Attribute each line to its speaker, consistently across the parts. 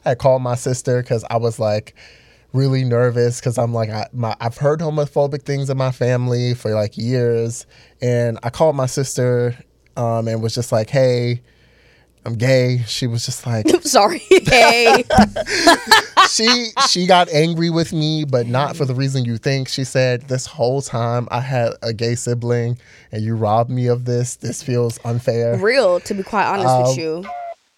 Speaker 1: I called my sister because I was like really nervous because I'm like, I've heard homophobic things in my family for like years. And I called my sister and was just like, hey, I'm gay. She was just like,
Speaker 2: sorry. Hey.
Speaker 1: she got angry with me, but not for the reason you think. She said, this whole time I had a gay sibling and you robbed me of this. This feels unfair.
Speaker 2: Real, to be quite honest with you.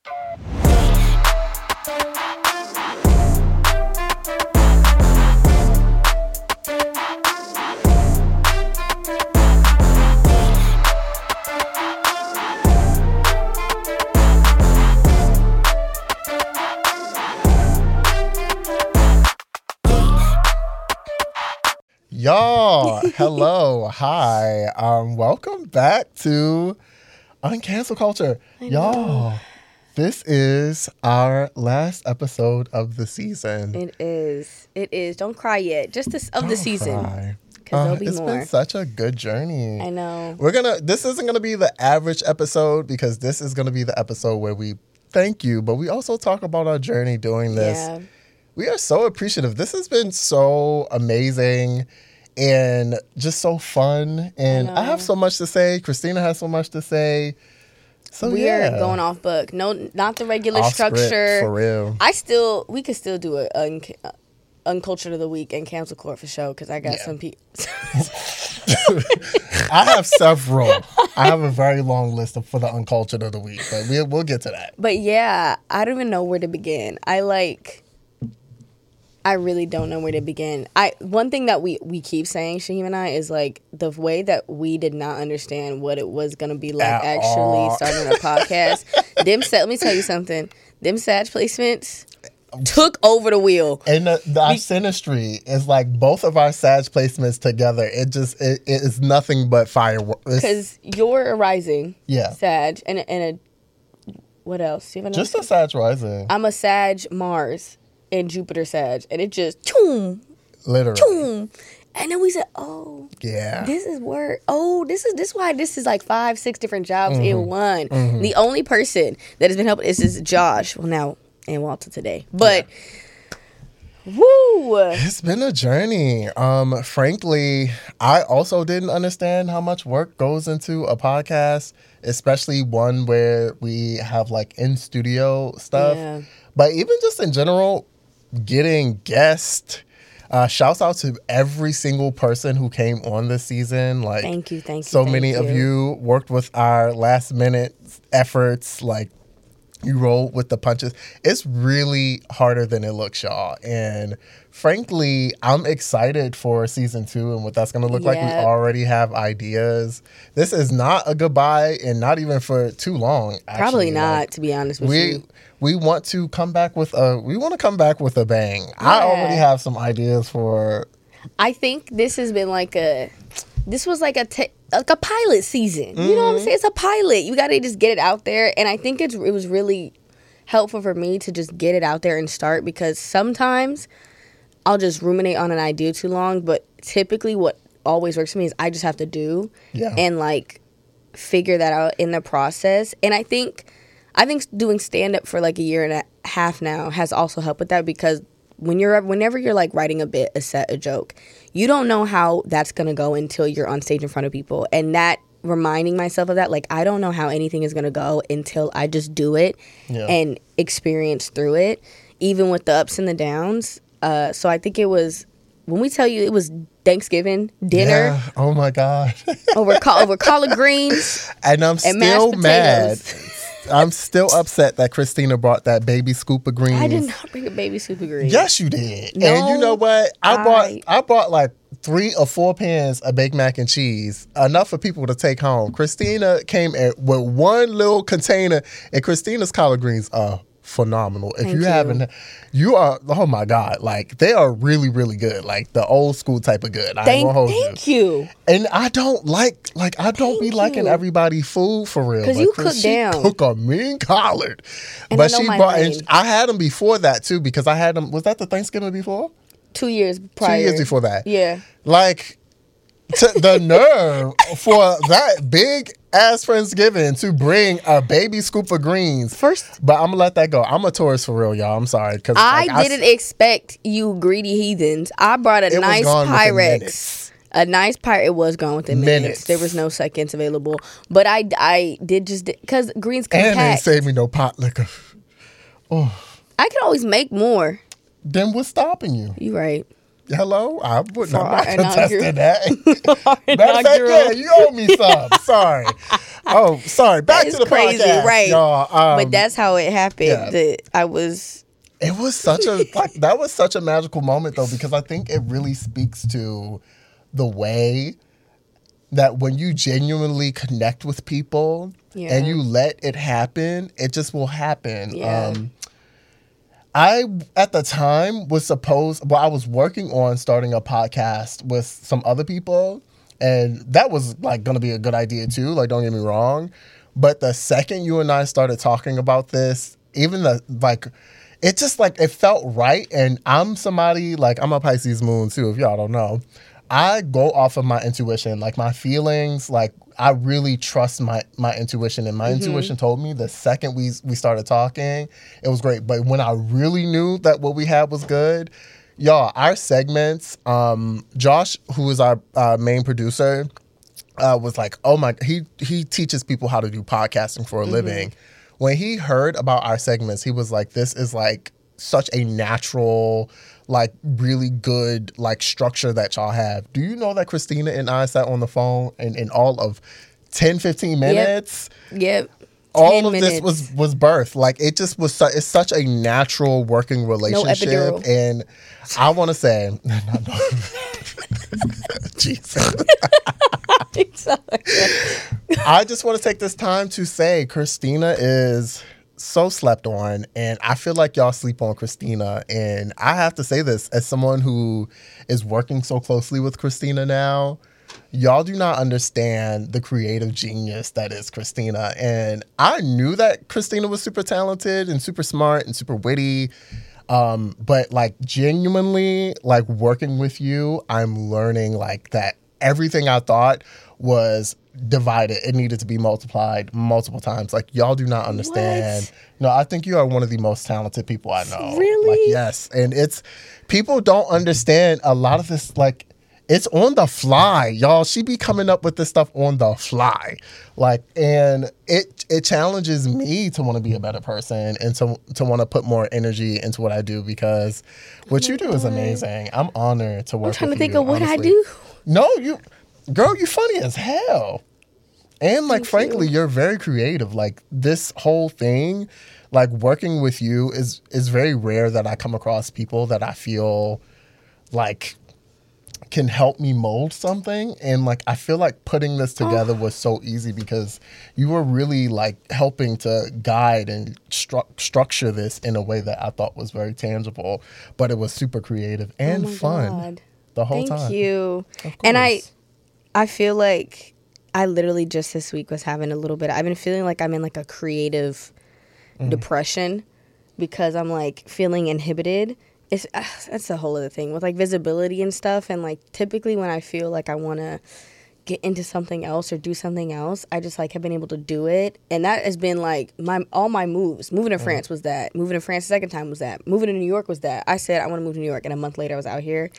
Speaker 1: Y'all, hello, hi. Welcome back to Uncancel Culture. Y'all, this is our last episode of the season.
Speaker 2: It is. Don't cry yet. Just of the season.
Speaker 1: Cry.
Speaker 2: Because there'll be
Speaker 1: it's
Speaker 2: more.
Speaker 1: been such a good journey.
Speaker 2: I know.
Speaker 1: This isn't gonna be the average episode because this is gonna be the episode where we thank you, but we also talk about our journey doing this.
Speaker 2: Yeah.
Speaker 1: We are so appreciative. This has been so amazing and just so fun. And I have so much to say. Christina has so much to say. So
Speaker 2: we are going off book. No, not the regular
Speaker 1: off
Speaker 2: structure.
Speaker 1: Script, for real.
Speaker 2: We could still do a Uncultured of the Week and Cancel Court for show because I got some people.
Speaker 1: I have several. I have a very long list for the Uncultured of the Week, but we'll get to that.
Speaker 2: But yeah, I don't even know where to begin. I really don't know where to begin. One thing that we keep saying, Shaheem and I, is like the way that we did not understand what it was going to be like starting a podcast. Let me tell you something. Them Sag placements took over the wheel.
Speaker 1: And our synastry is like both of our Sag placements together. It is nothing but fireworks.
Speaker 2: Because you're a rising
Speaker 1: yeah.
Speaker 2: Sag and a what else? Do you have
Speaker 1: just a Sag rising.
Speaker 2: I'm a Sag Mars and Jupiter Sag, and it just choom,
Speaker 1: literally
Speaker 2: choom. And then we said, oh,
Speaker 1: yeah,
Speaker 2: this is work. Oh, this is why this is like 5-6 different jobs in one. Mm-hmm. The only person that has been helping is Josh. Well, now and Walter today, but woo,
Speaker 1: it's been a journey. Frankly, I also didn't understand how much work goes into a podcast, especially one where we have like in studio stuff.
Speaker 2: Yeah.
Speaker 1: But even just in general, getting guests. Shouts out to every single person who came on this season. Like,
Speaker 2: thank you.
Speaker 1: So many of you worked with our last minute efforts. Like, you rolled with the punches. It's really harder than it looks, y'all. And frankly, I'm excited for season 2 and what that's going to look like. We already have ideas. This is not a goodbye and not even for too long. Actually.
Speaker 2: Probably not, to be honest with you.
Speaker 1: We want to come back with a bang. Yeah. I already have some ideas for.
Speaker 2: I think this has been like a pilot season. Mm-hmm. You know what I'm saying? It's a pilot. You got to just get it out there. And I think it was really helpful for me to just get it out there and start, because sometimes I'll just ruminate on an idea too long. But typically what always works for me is I just have to do and like figure that out in the process. And I think doing stand-up for like a year and a half now has also helped with that, because whenever you're like writing a bit, a set, a joke, you don't know how that's going to go until you're on stage in front of people. And that, reminding myself of that, like, I don't know how anything is going to go until I just do it and experience through it, even with the ups and the downs. So I think it was, when we tell you it was Thanksgiving dinner.
Speaker 1: Yeah. Oh my God.
Speaker 2: over collard greens.
Speaker 1: And I'm still mad. I'm still upset that Christina brought that baby scoop of greens.
Speaker 2: I did not bring a baby scoop of greens.
Speaker 1: Yes, you did.
Speaker 2: No,
Speaker 1: and you know what? I bought like 3 or 4 pans of baked mac and cheese, enough for people to take home. Christina came with one little container, and Christina's collard greens are phenomenal. If you haven't, you are, oh my God, like they are really, really good. Like the old school type of good.
Speaker 2: Thank you.
Speaker 1: And I don't be liking everybody food for real.
Speaker 2: Because you cook down.
Speaker 1: Cook a mean collard.
Speaker 2: And
Speaker 1: but she bought, and I had them before that too, because I had them, was that the Thanksgiving before?
Speaker 2: 2 years prior.
Speaker 1: 2 years before that.
Speaker 2: Yeah.
Speaker 1: Like, the nerve for that big ass Friendsgiving to bring a baby scoop of greens.
Speaker 2: First,
Speaker 1: but I'm gonna let that go. I'm a Taurus for real, y'all. I'm sorry because
Speaker 2: I didn't expect you greedy heathens. I brought a nice Pyrex. A nice Pyrex. It was gone within minutes. There was no seconds available. But I did just because greens compact.
Speaker 1: And they saved me no pot liquor.
Speaker 2: Oh. I could always make more.
Speaker 1: Then what's stopping you?
Speaker 2: You right.
Speaker 1: Hello? I'm not contesting that. Matter of fact, yeah, you owe me some. Sorry. Oh, sorry. Back to the
Speaker 2: crazy,
Speaker 1: podcast,
Speaker 2: right?
Speaker 1: Y'all.
Speaker 2: But that's how it happened. Yeah. It was
Speaker 1: such a that was such a magical moment though, because I think it really speaks to the way that when you genuinely connect with people and you let it happen, it just will happen.
Speaker 2: Yeah.
Speaker 1: I, at the time, I was working on starting a podcast with some other people, and that was, like, going to be a good idea, too. Like, don't get me wrong. But the second you and I started talking about this, even it just, like, it felt right. And I'm somebody, like, I'm a Pisces moon, too, if y'all don't know. I go off of my intuition, like, my feelings, like, I really trust my intuition, and my intuition told me the second we started talking, it was great. But when I really knew that what we had was good, y'all, our segments, Josh, who is our main producer, was like, oh my, he teaches people how to do podcasting for a living. When he heard about our segments, he was like, this is like such a natural, like really good like structure that y'all have. Do you know that Christina and I sat on the phone in all of 10-15 minutes?
Speaker 2: Yep.
Speaker 1: All of this was birth. Like it just was it's such a natural working relationship.
Speaker 2: No epidural.
Speaker 1: And I want to say Jesus. I just want to take this time to say Christina is so slept on, and I feel like y'all sleep on Christina. And I have to say this as someone who is working so closely with Christina now. Y'all do not understand the creative genius that is Christina. And I knew that Christina was super talented and super smart and super witty. But like genuinely, like working with you, I'm learning like that everything I thought was divided, it needed to be multiplied multiple times. Like y'all do not understand.
Speaker 2: What?
Speaker 1: No, I think you are one of the most talented people I know.
Speaker 2: Really?
Speaker 1: Like yes. And it's people don't understand a lot of this, like it's on the fly, y'all. She be coming up with this stuff on the fly. Like, and it challenges me to want to be a better person and to want to put more energy into what I do, because what you do is amazing. I'm honored to work with you.
Speaker 2: I'm trying to think of what I do.
Speaker 1: No, you funny as hell. And like, frankly, you're very creative. Like this whole thing, like working with you is very rare that I come across people that I feel like can help me mold something. And like I feel like putting this together was so easy because you were really like helping to guide and structure this in a way that I thought was very tangible, but it was super creative and fun the whole time.
Speaker 2: Thank you. And I feel like I literally just this week was having a little bit, I've been feeling like I'm in like a creative depression because I'm like feeling inhibited. That's the whole other thing with like visibility and stuff. And like typically when I feel like I want to get into something else or do something else, I just like have been able to do it. And that has been like all my moves. Moving to France was that. Moving to France the second time was that. Moving to New York was that. I said I want to move to New York, and a month later I was out here.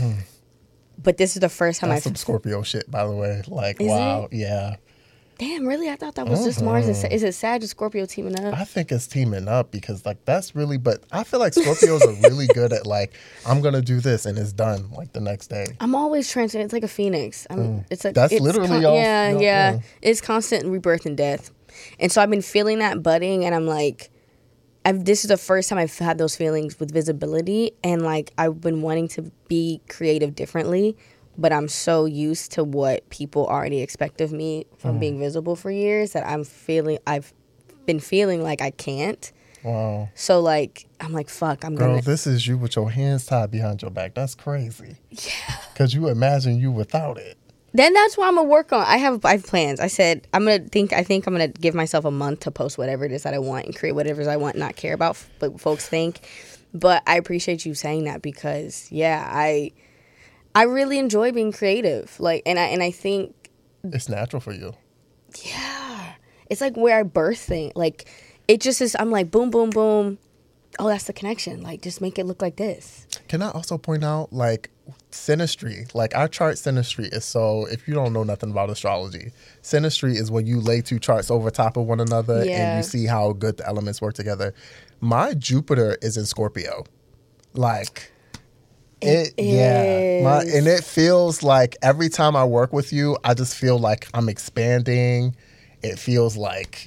Speaker 2: But this is the first time
Speaker 1: That's some Scorpio shit, by the way. Like,
Speaker 2: is
Speaker 1: wow,
Speaker 2: it?
Speaker 1: Yeah.
Speaker 2: Damn, really? I thought that was just Mars. Is it Sag and Scorpio teaming up?
Speaker 1: I think it's teaming up because, like, that's really, but I feel like Scorpios are really good at, like, I'm going to do this and it's done, like, the next day.
Speaker 2: I'm always transcending. It's like a phoenix. It's like,
Speaker 1: that's literally y'all.
Speaker 2: Yeah. It's constant rebirth and death. And so I've been feeling that budding, and I'm like, this is the first time I've had those feelings with visibility, and, like, I've been wanting to be creative differently. But I'm so used to what people already expect of me from being visible for years that I've been feeling like I can't.
Speaker 1: Wow.
Speaker 2: So like, I'm like, fuck,
Speaker 1: Girl, this is you with your hands tied behind your back. That's crazy.
Speaker 2: Yeah.
Speaker 1: Because you imagine you without it.
Speaker 2: Then that's what I'm gonna work on. I have plans. I said I think I'm gonna give myself a month to post whatever it is that I want and create whatever it is I want, not care about what folks think. But I appreciate you saying that because I really enjoy being creative. Like, and I think
Speaker 1: It's natural for you.
Speaker 2: yeah, it's like where I birth thing. Like, it just is. I'm like boom, boom, boom. Oh, that's the connection. Like, just make it look like this.
Speaker 1: Can I also point out, like, synastry? Like, our chart synastry is so, if you don't know nothing about astrology, synastry is when you lay two charts over top of one another and
Speaker 2: Yeah.
Speaker 1: you see how good the elements work together. My Jupiter is in Scorpio. Like, and it feels like every time I work with you, I just feel like I'm expanding. It feels like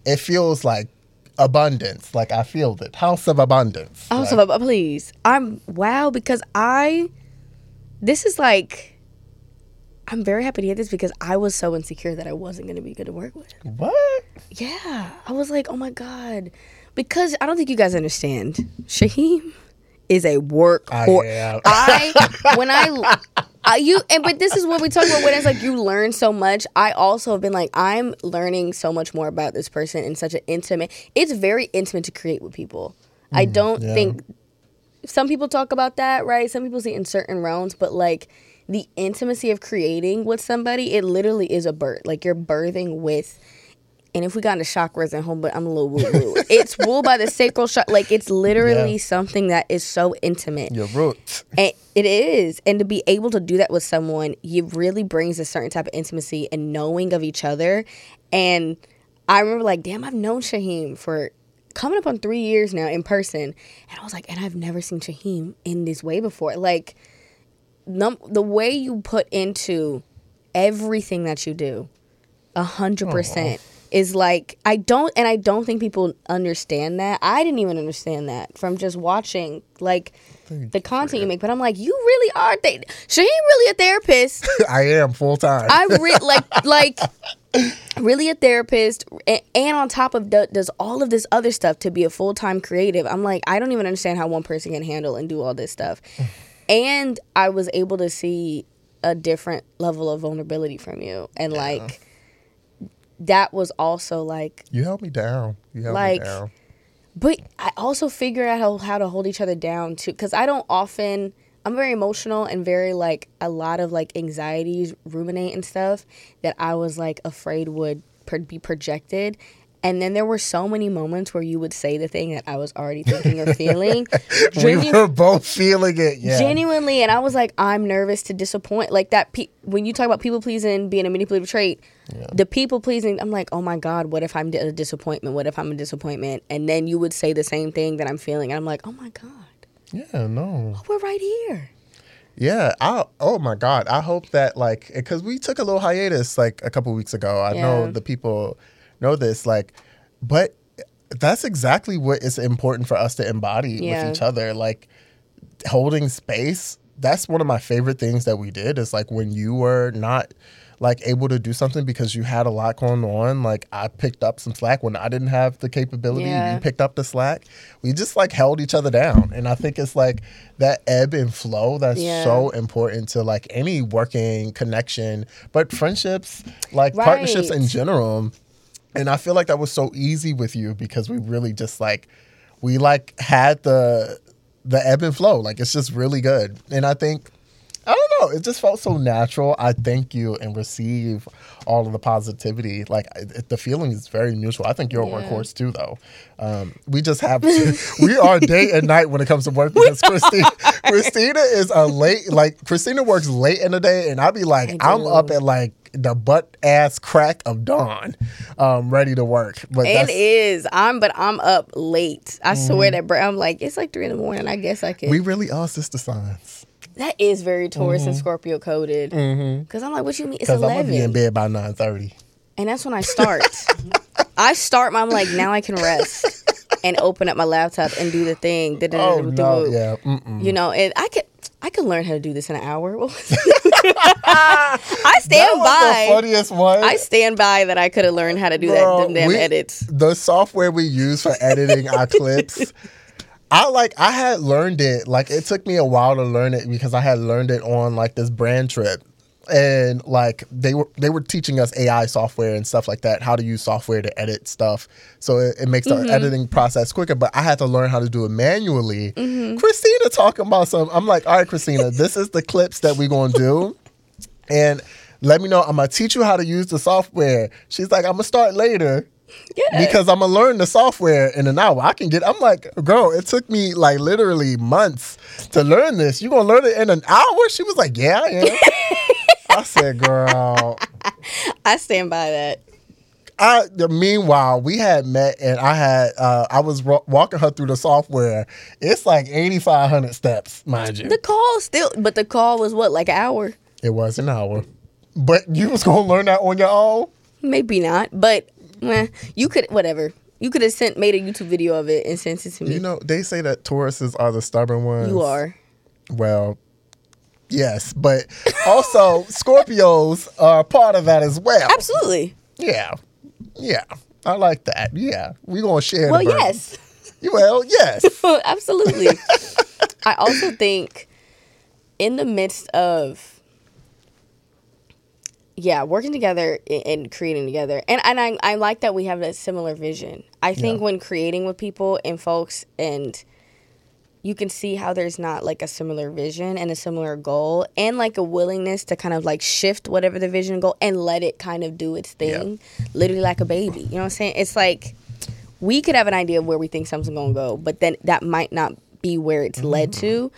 Speaker 1: abundance. Like, I feel it. House of abundance.
Speaker 2: Also,
Speaker 1: Like,
Speaker 2: but please, because this is like, I'm very happy to hear this because I was so insecure that I wasn't going to be good to work with.
Speaker 1: what?
Speaker 2: Yeah. I was like, oh my God. Because I don't think you guys understand. Shaheem is a work
Speaker 1: But
Speaker 2: this is what we talk about when it's like you learn so much. I also have been like, I'm learning so much more about this person in such an intimate, it's very intimate to create with people. I don't think, some people talk about that, right? Some people see it in certain realms, but like the intimacy of creating with somebody, it literally is a birth. Like, you're birthing with, and if we got into chakras at home, but I'm a little woo-woo. It's ruled by the sacral chakra. Like, it's literally something that is so intimate.
Speaker 1: Your roots.
Speaker 2: And it is. And to be able to do that with someone, it really brings a certain type of intimacy and knowing of each other. And I remember like, damn, I've known Shaheem for coming up on 3 years now in person. And I was like, and I've never seen Shaheem in this way before. Like, the way you put into everything that you do, 100%. Is like, I don't think people understand that. I didn't even understand that from just watching like the content you make. But I'm like, you really are. Shaheem really a therapist.
Speaker 1: I am full time.
Speaker 2: I like really a therapist, and on top of does all of this other stuff to be a full-time creative. I'm like, I don't even understand how one person can handle and do all this stuff. And I was able to see a different level of vulnerability from you, and like. That was also like...
Speaker 1: You held me down. You held me down.
Speaker 2: But I also figured out how to hold each other down, too. Because I don't often... I'm very emotional and very, like, a lot of, like, anxieties ruminate and stuff that I was, like, afraid would be projected. And then there were so many moments where you would say the thing that I was already thinking or feeling.
Speaker 1: We were both feeling it, yeah.
Speaker 2: Genuinely. And I was like, I'm nervous to disappoint. Like that, when you talk about people pleasing being a manipulative trait, the people pleasing, I'm like, oh my God, what if I'm a disappointment? What if I'm a disappointment? And then you would say the same thing that I'm feeling. And I'm like, oh my God.
Speaker 1: Yeah, no.
Speaker 2: Oh, we're right here.
Speaker 1: Yeah. Oh my God. I hope that, like, because we took a little hiatus like a couple weeks ago. I know the people know this, like, but that's exactly what is important for us to embody with each other. Like, holding space, that's one of my favorite things that we did, is like when you were not like able to do something because you had a lot going on, like I picked up some slack when I didn't have the capability. You picked up the slack. We just like held each other down. And I think it's like that ebb and flow that's so important to like any working connection, but friendships, like partnerships in general. And I feel like that was so easy with you because we really just like, we like had the ebb and flow. Like, it's just really good. And I think, I don't know, it just felt so natural. I thank you and receive all of the positivity. Like, the feeling is very mutual. I think you're a workhorse too, though. We just have to, we are day and night when it comes to work because Christina is Christina works late in the day and I'll be like, I'm up at like the butt ass crack of dawn, ready to work. But
Speaker 2: I'm up late. I swear that, I'm like, it's like 3 a.m. I guess I could.
Speaker 1: We really are sister signs.
Speaker 2: That is very Taurus and Scorpio coded. Because I'm like, what you mean? It's 11.
Speaker 1: Because I'm going to be in bed by 9:30.
Speaker 2: And that's when I start. I'm like, now I can rest and open up my laptop and do the thing. You know, and I could learn how to do this in an hour. I stand by.
Speaker 1: The funniest one.
Speaker 2: I stand by that I could have learned how to do them damn edits.
Speaker 1: The software we use for editing our clips, I had learned it. Like, it took me a while to learn it because I had learned it on like this brand trip. And like they were teaching us AI software and stuff like that, how to use software to edit stuff. So it makes the editing process quicker. But I had to learn how to do it manually. Christina Christina talking about something. I'm like, all right, Christina, this is the clips that we're going to do. And let me know. I'm going to teach you how to use the software. She's like, I'm going to start later. Yeah. Because I'm going to learn the software in an hour. I'm like, girl, it took me like literally months to learn this. You going to learn it in an hour? She was like, yeah, I am. I said, girl.
Speaker 2: I stand by that.
Speaker 1: Meanwhile, we had met and I was walking her through the software. It's like 8,500 steps, mind you.
Speaker 2: The call was what, like an hour?
Speaker 1: It was an hour. But you was going to learn that on your own?
Speaker 2: Maybe not, but you could, whatever. You could have made a YouTube video of it and sent it to me.
Speaker 1: You know, they say that Tauruses are the stubborn ones.
Speaker 2: You are.
Speaker 1: Well, yes, but also Scorpios are part of that as well.
Speaker 2: Absolutely.
Speaker 1: Yeah. Yeah. I like that. Yeah. We're going to share
Speaker 2: Well,
Speaker 1: the burden.
Speaker 2: yes.
Speaker 1: Well, yes.
Speaker 2: Absolutely. I also think in the midst of working together and creating together. And I like that we have a similar vision. I think when creating with people and folks, and you can see how there's not like a similar vision and a similar goal and like a willingness to kind of like shift whatever the vision and goal and let it kind of do its thing, literally like a baby. You know what I'm saying? It's like we could have an idea of where we think something's going to go, but then that might not be where it's led to.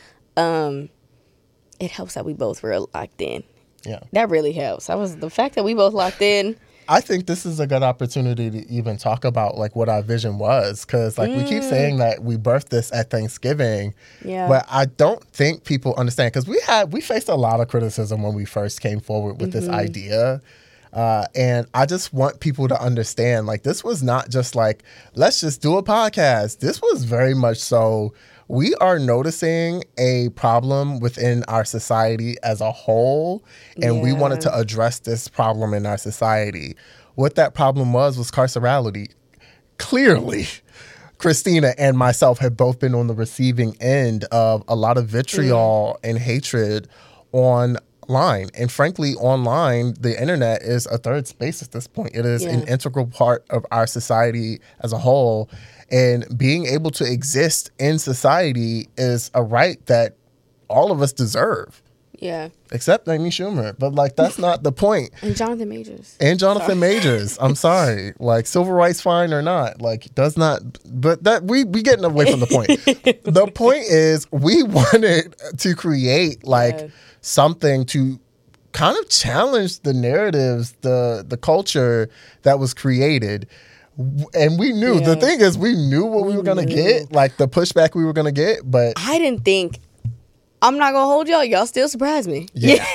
Speaker 2: It helps that we both were locked in.
Speaker 1: Yeah.
Speaker 2: That really helps. The fact that we both locked in.
Speaker 1: I think this is a good opportunity to even talk about like what our vision was, because like we keep saying that we birthed this at Thanksgiving, but I don't think people understand, because we faced a lot of criticism when we first came forward with this idea. And I just want people to understand, like, this was not just like, let's just do a podcast. This was very much so, we are noticing a problem within our society as a whole, and we wanted to address this problem in our society. What that problem was carcerality. Clearly, Christina and myself have both been on the receiving end of a lot of vitriol and hatred online. And frankly, online, the internet is a third space at this point. It is an integral part of our society as a whole. And being able to exist in society is a right that all of us deserve.
Speaker 2: Yeah.
Speaker 1: Except Amy Schumer. But, like, that's not the point.
Speaker 2: And Jonathan Majors.
Speaker 1: Majors. I'm sorry. Like, civil rights fine or not. Like, does not. But that we getting away from the point. The point is we wanted to create, like, something to kind of challenge the narratives, the culture that was created. And we knew, the thing is, we knew what we were going to get, like the pushback we were going to get, but
Speaker 2: I didn't think, I'm not going to hold y'all still surprised me.
Speaker 1: Yeah.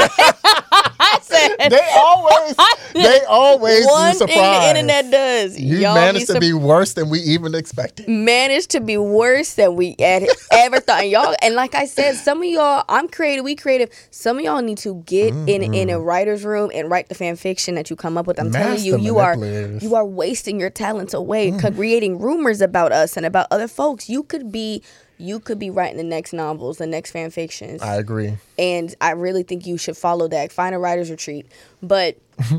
Speaker 2: I said,
Speaker 1: they always
Speaker 2: one
Speaker 1: do surprise.
Speaker 2: thing the internet does.
Speaker 1: You managed to be worse than we even expected.
Speaker 2: Managed to be worse than we had ever thought. And y'all, and like I said, some of y'all, I'm creative, we creative. Some of y'all need to get in a writer's room and write the fan fiction that you come up with. I'm telling you, you are wasting your talents away, creating rumors about us and about other folks. You could be writing the next novels, the next fan fictions.
Speaker 1: I agree.
Speaker 2: And I really think you should follow that. Find a writer's retreat. But I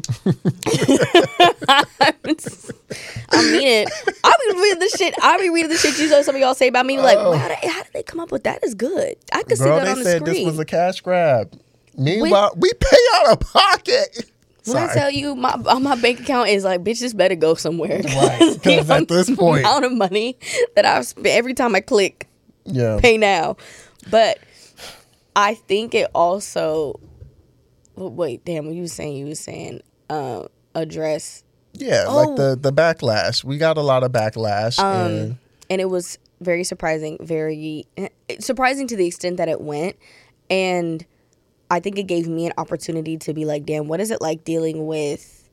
Speaker 2: mean it. I be reading the shit you know some of y'all say about me. Like, how did they come up with that? Is good. I could see that on the screen. They said
Speaker 1: this was a cash grab. Meanwhile, we pay out of pocket.
Speaker 2: When I tell you, my bank account is like, bitch, this better go somewhere.
Speaker 1: Right. Because at this point,
Speaker 2: the amount of money that I've spent every time I click, pay now. But I think it also, wait, damn, what you were saying, address.
Speaker 1: Yeah, like the backlash. We got a lot of backlash.
Speaker 2: And it was very surprising to the extent that it went. And I think it gave me an opportunity to be like, damn, what is it like dealing with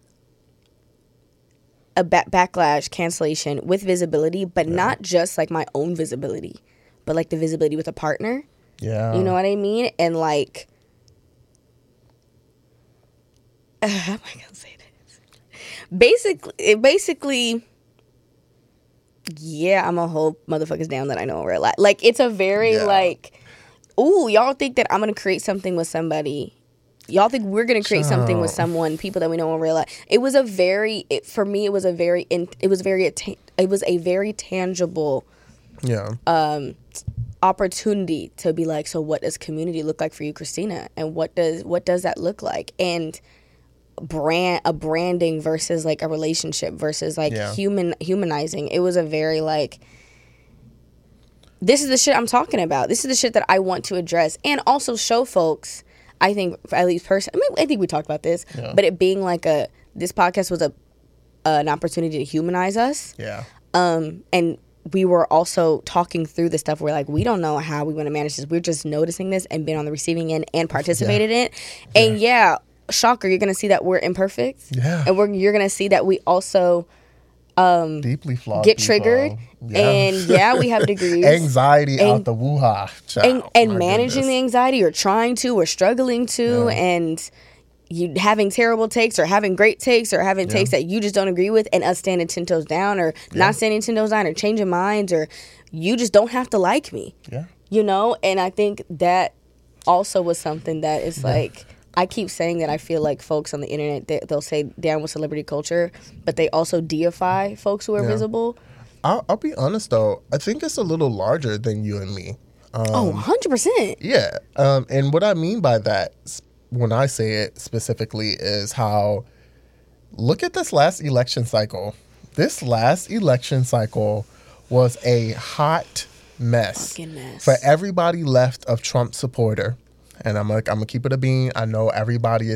Speaker 2: a backlash, cancellation with visibility, but not just like my own visibility, but like the visibility with a partner.
Speaker 1: Yeah.
Speaker 2: You know what I mean? And like, how am I going to say this? Basically, yeah, I'm going to hold motherfuckers down that I know in real life. Like, it's a very like, ooh, y'all think that I'm going to create something with somebody. Y'all think we're going to create something with someone, people that we know in real life. It was a very tangible opportunity to be like, so what does community look like for you, Christina? And what does that look like? And branding versus like a relationship versus like humanizing. It was a very like, this is the shit I'm talking about. This is the shit that I want to address and also show folks. I think, at least personally, I think we talked about this, but it being like this podcast was an opportunity to humanize us.
Speaker 1: Yeah.
Speaker 2: And we were also talking through the stuff. We're like, we don't know how we want to manage this. We're just noticing this and been on the receiving end and participated in it. And shocker, you're gonna see that we're imperfect.
Speaker 1: Yeah.
Speaker 2: And you're gonna see that we also
Speaker 1: deeply flawed
Speaker 2: get
Speaker 1: people.
Speaker 2: triggered. And we have degrees.
Speaker 1: Anxiety out the woo-ha.
Speaker 2: And managing the anxiety or trying to or struggling to and you having terrible takes or having great takes or having takes that you just don't agree with and us standing 10 toes down or not standing 10 toes down or changing minds or you just don't have to like me.
Speaker 1: Yeah.
Speaker 2: You know? And I think that also was something that is like, I keep saying that I feel like folks on the internet, they'll say down with celebrity culture, but they also deify folks who are visible.
Speaker 1: I'll be honest though, I think it's a little larger than you and me.
Speaker 2: 100%.
Speaker 1: Yeah. And what I mean by that, when I say it specifically, is how, look at this last election cycle. This last election cycle was a hot mess.
Speaker 2: Fucking mess.
Speaker 1: For everybody left of Trump supporter. And I'm gonna keep it a bean. I know everybody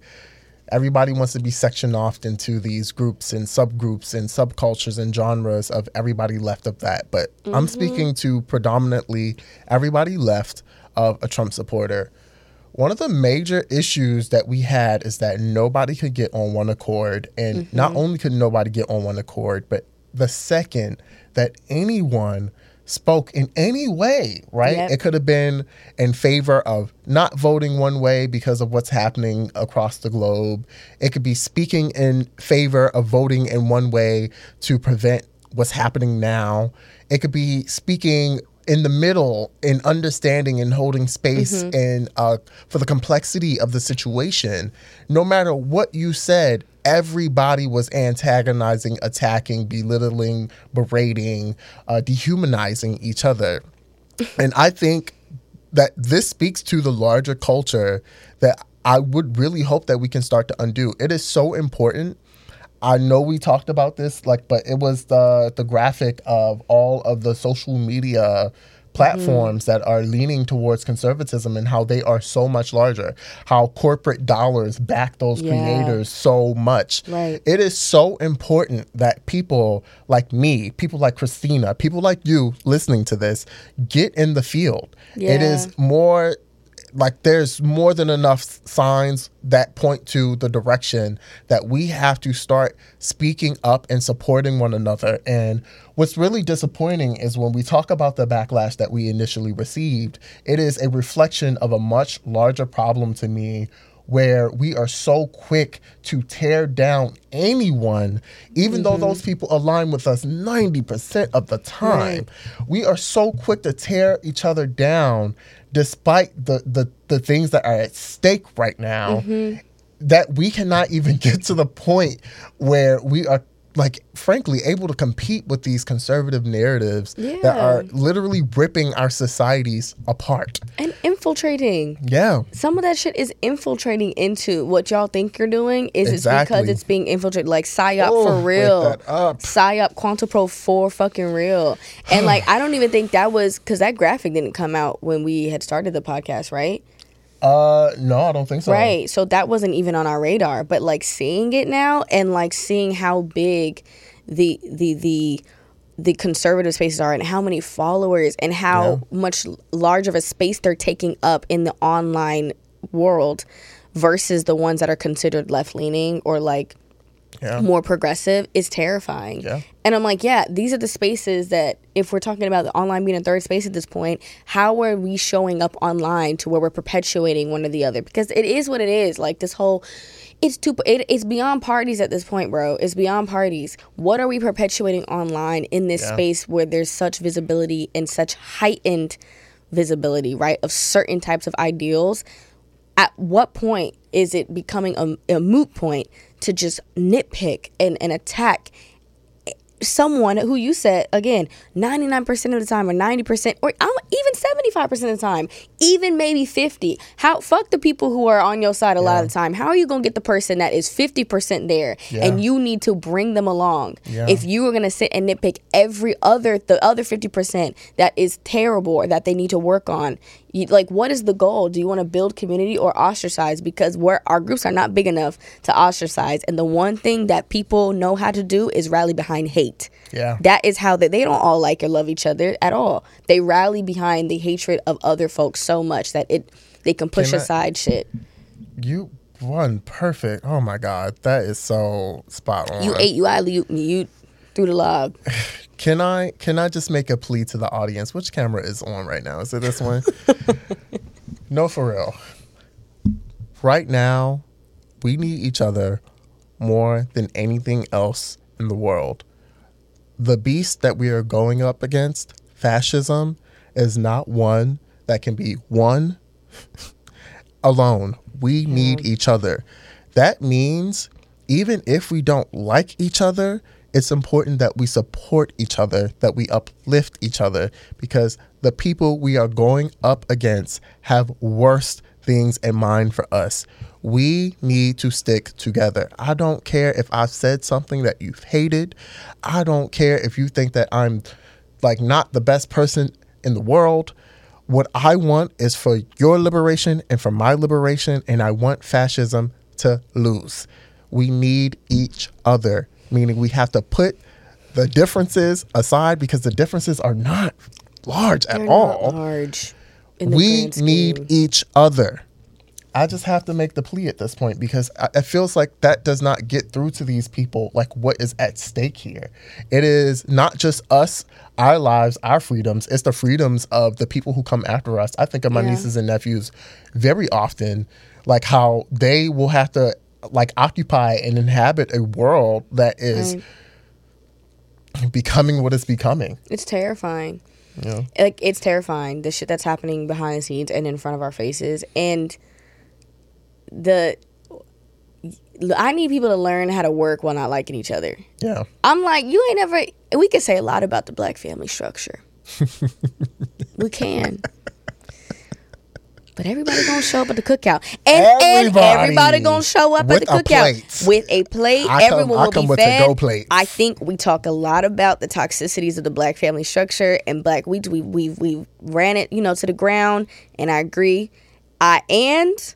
Speaker 1: wants to be sectioned off into these groups and subgroups and subcultures and genres of everybody left of that. But I'm speaking to predominantly everybody left of a Trump supporter. One of the major issues that we had is that nobody could get on one accord. And not only could nobody get on one accord, but the second that anyone spoke in any way, right?
Speaker 2: Yep.
Speaker 1: It could have been in favor of not voting one way because of what's happening across the globe. It could be speaking in favor of voting in one way to prevent what's happening now. It could be speaking in the middle in understanding and holding space and for the complexity of the situation. No matter what you said, everybody was antagonizing, attacking, belittling, berating, dehumanizing each other. And I think that this speaks to the larger culture that I would really hope that we can start to undo. It is so important. I know we talked about this, but it was the graphic of all of the social media platforms that are leaning towards conservatism and how they are so much larger, how corporate dollars back those creators so much.
Speaker 2: Right.
Speaker 1: It is so important that people like me, people like Christina, people like you listening to this, get in the field.
Speaker 2: Yeah.
Speaker 1: It is more like there's more than enough signs that point to the direction that we have to start speaking up and supporting one another. And what's really disappointing is when we talk about the backlash that we initially received, it is a reflection of a much larger problem to me, where we are so quick to tear down anyone, even though those people align with us 90% of the time. Right. We are so quick to tear each other down despite the things that are at stake right now, that we cannot even get to the point where we are, frankly, able to compete with these conservative narratives that are literally ripping our societies apart.
Speaker 2: And infiltrating.
Speaker 1: Yeah.
Speaker 2: Some of that shit is infiltrating into what y'all think you're doing. It's because it's being infiltrated. Like PSYOP for real.
Speaker 1: Wake that up.
Speaker 2: PSYOP Quantapro for fucking real. And I don't even think that was, because that graphic didn't come out when we had started the podcast, right?
Speaker 1: No, I don't think so.
Speaker 2: Right. So that wasn't even on our radar. But seeing it now and seeing how big the conservative spaces are and how many followers and how much larger of a space they're taking up in the online world versus the ones that are considered left leaning or more progressive is terrifying. Yeah. And I'm these are the spaces that, if we're talking about the online being a third space at this point, how are we showing up online to where we're perpetuating one or the other? Because it is what it is. This whole, it's beyond parties at this point, bro. It's beyond parties. What are we perpetuating online in this space where there's such visibility and such heightened visibility, right, of certain types of ideals? At what point is it becoming a moot point to just nitpick and attack someone who you said, again, 99% of the time or 90% or even 75% of the time, even maybe 50. Fuck the people who are on your side a lot of the time. How are you going to get the person that is 50% there and you need to bring them along? If you were going to sit and nitpick the other 50% that is terrible or that they need to work on, like, what is the goal? Do you want to build community or ostracize? Because our groups are not big enough to ostracize. And the one thing that people know how to do is rally behind hate.
Speaker 1: Yeah.
Speaker 2: That is how they don't all like or love each other at all. They rally behind the hatred of other folks so much that they can push aside shit.
Speaker 1: You won perfect. Oh my God. That is so spot on.
Speaker 2: You through the log.
Speaker 1: Can I just make a plea to the audience? Which camera is on right now? Is it this one? No, for real. Right now, we need each other more than anything else in the world. The beast that we are going up against, fascism, is not one that can be won alone. We need each other. That means even if we don't like each other, it's important that we support each other, that we uplift each other, because the people we are going up against have worse things in mind for us. We need to stick together. I don't care if I've said something that you've hated. I don't care if you think that I'm like not the best person in the world. What I want is for your liberation and for my liberation, and I want fascism to lose. We need each other, meaning we have to put the differences aside because the differences are not large at all.
Speaker 2: Not large. In the
Speaker 1: We
Speaker 2: grand scheme.
Speaker 1: need each other. I just have to make the plea at this point because it feels like that does not get through to these people, like what is at stake here. It is not just us, our lives, our freedoms. It's the freedoms of the people who come after us. I think of my nieces and nephews very often, like how they will have to like occupy and inhabit a world that is becoming what it's becoming.
Speaker 2: It's terrifying.
Speaker 1: Yeah.
Speaker 2: Like, it's terrifying, the shit that's happening behind the scenes and in front of our faces. And I need people to learn how to work while not liking each other.
Speaker 1: Yeah.
Speaker 2: I'm like, we can say a lot about the black family structure. We can. But everybody gonna show up at the cookout. And everybody gonna show up at the cookout with a plate. Everyone will be fed. I think we talk a lot about the toxicities of the black family structure and we ran it, to the ground, and I agree. And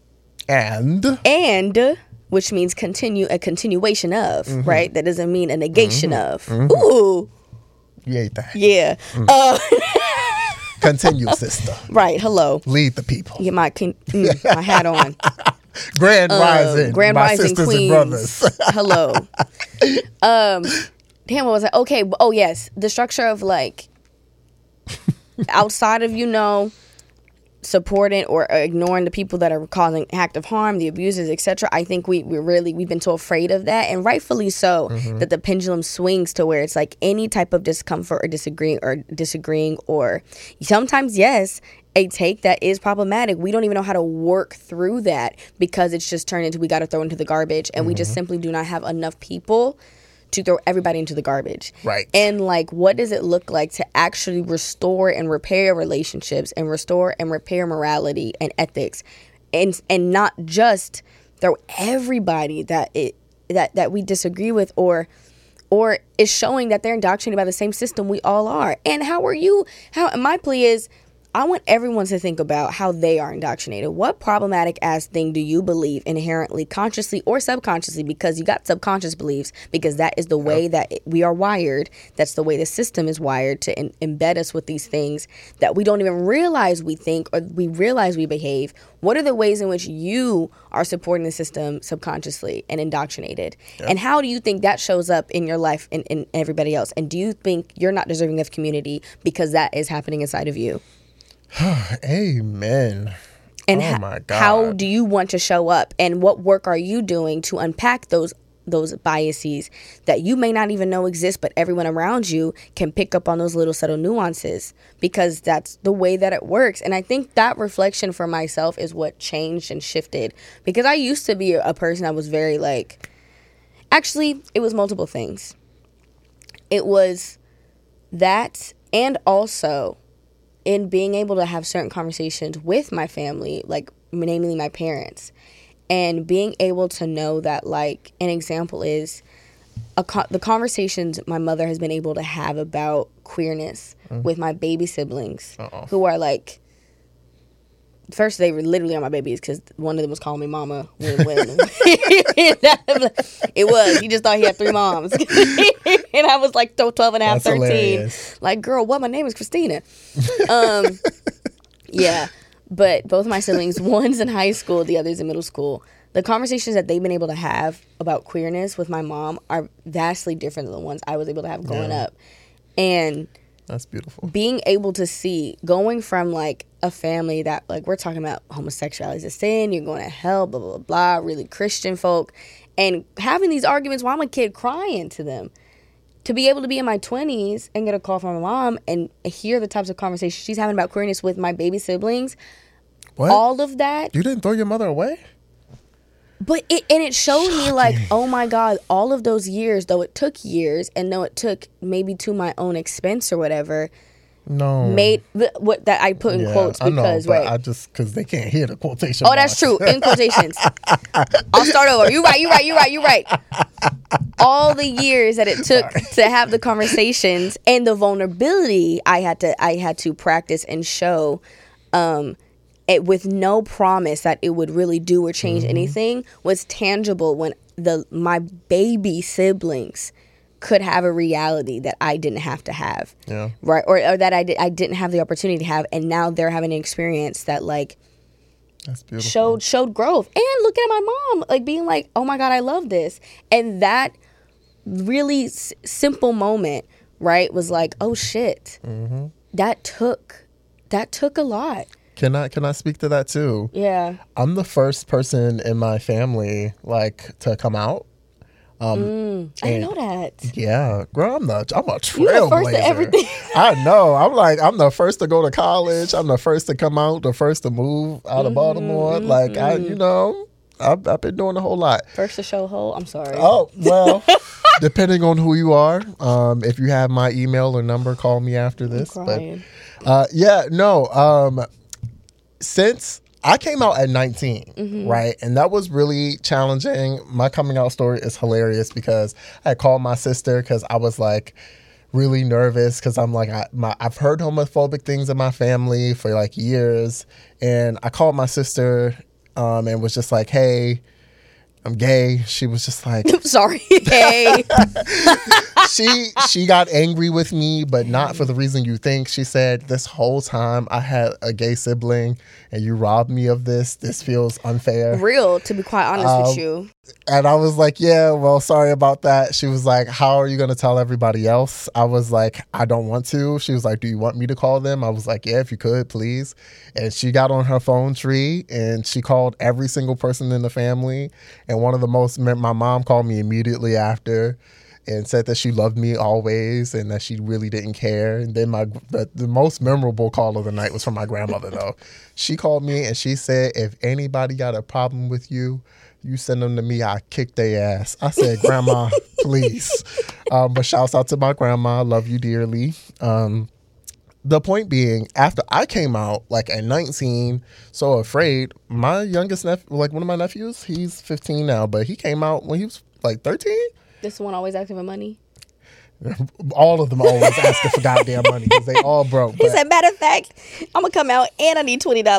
Speaker 2: which means a continuation of, right? That doesn't mean a negation of. Ooh.
Speaker 1: You ate that.
Speaker 2: Yeah.
Speaker 1: Continue, sister.
Speaker 2: Right. Hello.
Speaker 1: Lead the people.
Speaker 2: Get my hat on.
Speaker 1: Grand rising.
Speaker 2: Grand
Speaker 1: my
Speaker 2: rising
Speaker 1: sisters
Speaker 2: queens.
Speaker 1: and brothers.
Speaker 2: Hello. Damn, what was I? Okay. Oh, yes. The structure of like outside of, supporting or ignoring the people that are causing active harm, the abusers, etc. I think we've been so afraid of that, and rightfully so, that the pendulum swings to where it's like any type of discomfort or disagreeing or sometimes, yes, a take that is problematic. We don't even know how to work through that because it's just turned into we got to throw into the garbage, and we just simply do not have enough people to throw everybody into the garbage.
Speaker 1: Right.
Speaker 2: And like, what does it look like to actually restore and repair relationships and restore and repair morality and ethics, and not just throw everybody that we disagree with or is showing that they're indoctrinated by the same system we all are. And my plea is, I want everyone to think about how they are indoctrinated. What problematic ass thing do you believe inherently, consciously or subconsciously? Because you got subconscious beliefs, because that is the way that we are wired. That's the way the system is wired to embed us with these things that we don't even realize we think or we realize we behave. What are the ways in which you are supporting the system subconsciously and indoctrinated? Yep. And how do you think that shows up in your life and in everybody else? And do you think you're not deserving of community because that is happening inside of you?
Speaker 1: Amen.
Speaker 2: And
Speaker 1: my God.
Speaker 2: How do you want to show up, and what work are you doing to unpack those biases that you may not even know exist, but everyone around you can pick up on those little subtle nuances, because that's the way that it works. And I think that reflection for myself is what changed and shifted, because I used to be a person that was very actually, it was multiple things. it was that, and also in being able to have certain conversations with my family, like namely my parents, and being able to know that, like, an example is the conversations my mother has been able to have about queerness with my baby siblings, who are like, first they were literally on my babies because one of them was calling me mama when it was, he just thought he had 3 moms. And I was like 12 and a half, 13. Hilarious. Like, girl, what? My name is Christina. Yeah, but both my siblings, one's in high school, the other's in middle school. The conversations that they've been able to have about queerness with my mom are vastly different than the ones I was able to have growing up. And
Speaker 1: that's beautiful.
Speaker 2: Being able to see, going from like a family that, like, we're talking about homosexuality is a sin, you're going to hell, blah, blah, blah, really Christian folk, and having these arguments while I'm a kid crying to them. To be able to be in my 20s and get a call from my mom and hear the types of conversations she's having about queerness with my baby siblings.
Speaker 1: What?
Speaker 2: All of that.
Speaker 1: You didn't throw your mother away?
Speaker 2: But it showed me, like, oh my God, all of those years, though it took years, and though it took maybe to my own expense or whatever, made what that I put in quotes because,
Speaker 1: I know, but I just, because they can't hear the quotation.
Speaker 2: Oh, that's true. In quotations. I'll start over. You're right. All the years that it took to have the conversations and the vulnerability I had to practice and show, it with no promise that it would really do or change anything, was tangible when my baby siblings could have a reality that I didn't have to have.
Speaker 1: Yeah.
Speaker 2: Right? Or that I didn't have the opportunity to have, and now they're having an experience that, like,
Speaker 1: that's beautiful.
Speaker 2: Showed growth. And look at my mom, like, being like, oh my God, I love this. And that really simple moment, right, was like, oh shit. That took a lot.
Speaker 1: Can I speak to that too?
Speaker 2: Yeah.
Speaker 1: I'm the first person in my family, like, to come out.
Speaker 2: I didn't know that.
Speaker 1: Yeah, girl, I'm a trailblazer.
Speaker 2: You're the first to everything.
Speaker 1: I know. I'm the first to go to college. I'm the first to come out. The first to move out of Baltimore. Like, I've been doing a whole lot.
Speaker 2: First to show whole. I'm sorry.
Speaker 1: Oh, well, depending on who you are, if you have my email or number, call me after this.
Speaker 2: I'm crying.
Speaker 1: But since I came out at 19, right? And that was really challenging. My coming out story is hilarious because I called my sister because I was like really nervous because I'm like, I've heard homophobic things in my family for like years. And I called my sister and was just like, hey, I'm gay. She was just like,
Speaker 2: sorry. Hey.
Speaker 1: She got angry with me, but not for the reason you think. She said, this whole time I had a gay sibling and you robbed me of this. This feels unfair.
Speaker 2: Real, to be quite honest with you.
Speaker 1: And I was like, yeah, well, sorry about that. She was like, how are you going to tell everybody else? I was like, I don't want to. She was like, do you want me to call them? I was like, yeah, if you could, please. And she got on her phone tree and she called every single person in the family. And my mom called me immediately after and said that she loved me always and that she really didn't care. And then the most memorable call of the night was from my grandmother, though. She called me and she said, if anybody got a problem with you, you send them to me, I kick their ass. I said, Grandma, please. But shouts out to my grandma. Love you dearly. The point being, after I came out, like at 19, so afraid, my youngest nephew, like one of my nephews, he's 15 now, but he came out when he was like 13.
Speaker 2: This one always asking for money?
Speaker 1: All of them always asking for goddamn money because they all broke.
Speaker 2: He said, matter of fact, I'm going to come out and I need $20.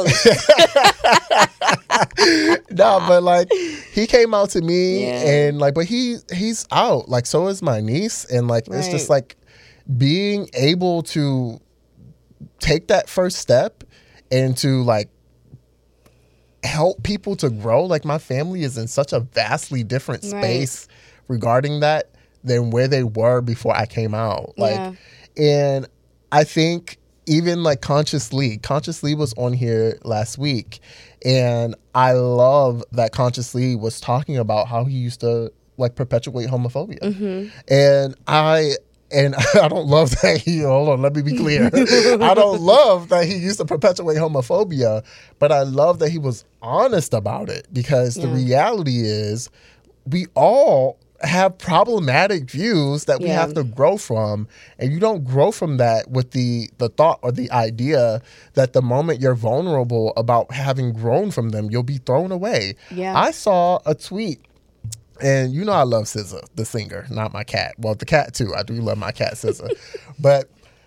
Speaker 1: No, but like he came out to me and like, but he's out. Like, so is my niece. And like, it's just like being able to take that first step and to like help people to grow. Like my family is in such a vastly different space regarding that than where they were before I came out. Like, and I think even like Conscious Lee was on here last week, and I love that Conscious Lee was talking about how he used to like perpetuate homophobia, and I don't love that hold on, let me be clear. I don't love that he used to perpetuate homophobia, but I love that he was honest about it because the reality is we all have problematic views that we have to grow from. And you don't grow from that with the thought or the idea that the moment you're vulnerable about having grown from them, you'll be thrown away.
Speaker 2: Yeah.
Speaker 1: I saw a tweet, and you know I love SZA, the singer, not my cat. Well, the cat too. I do love my cat SZA. But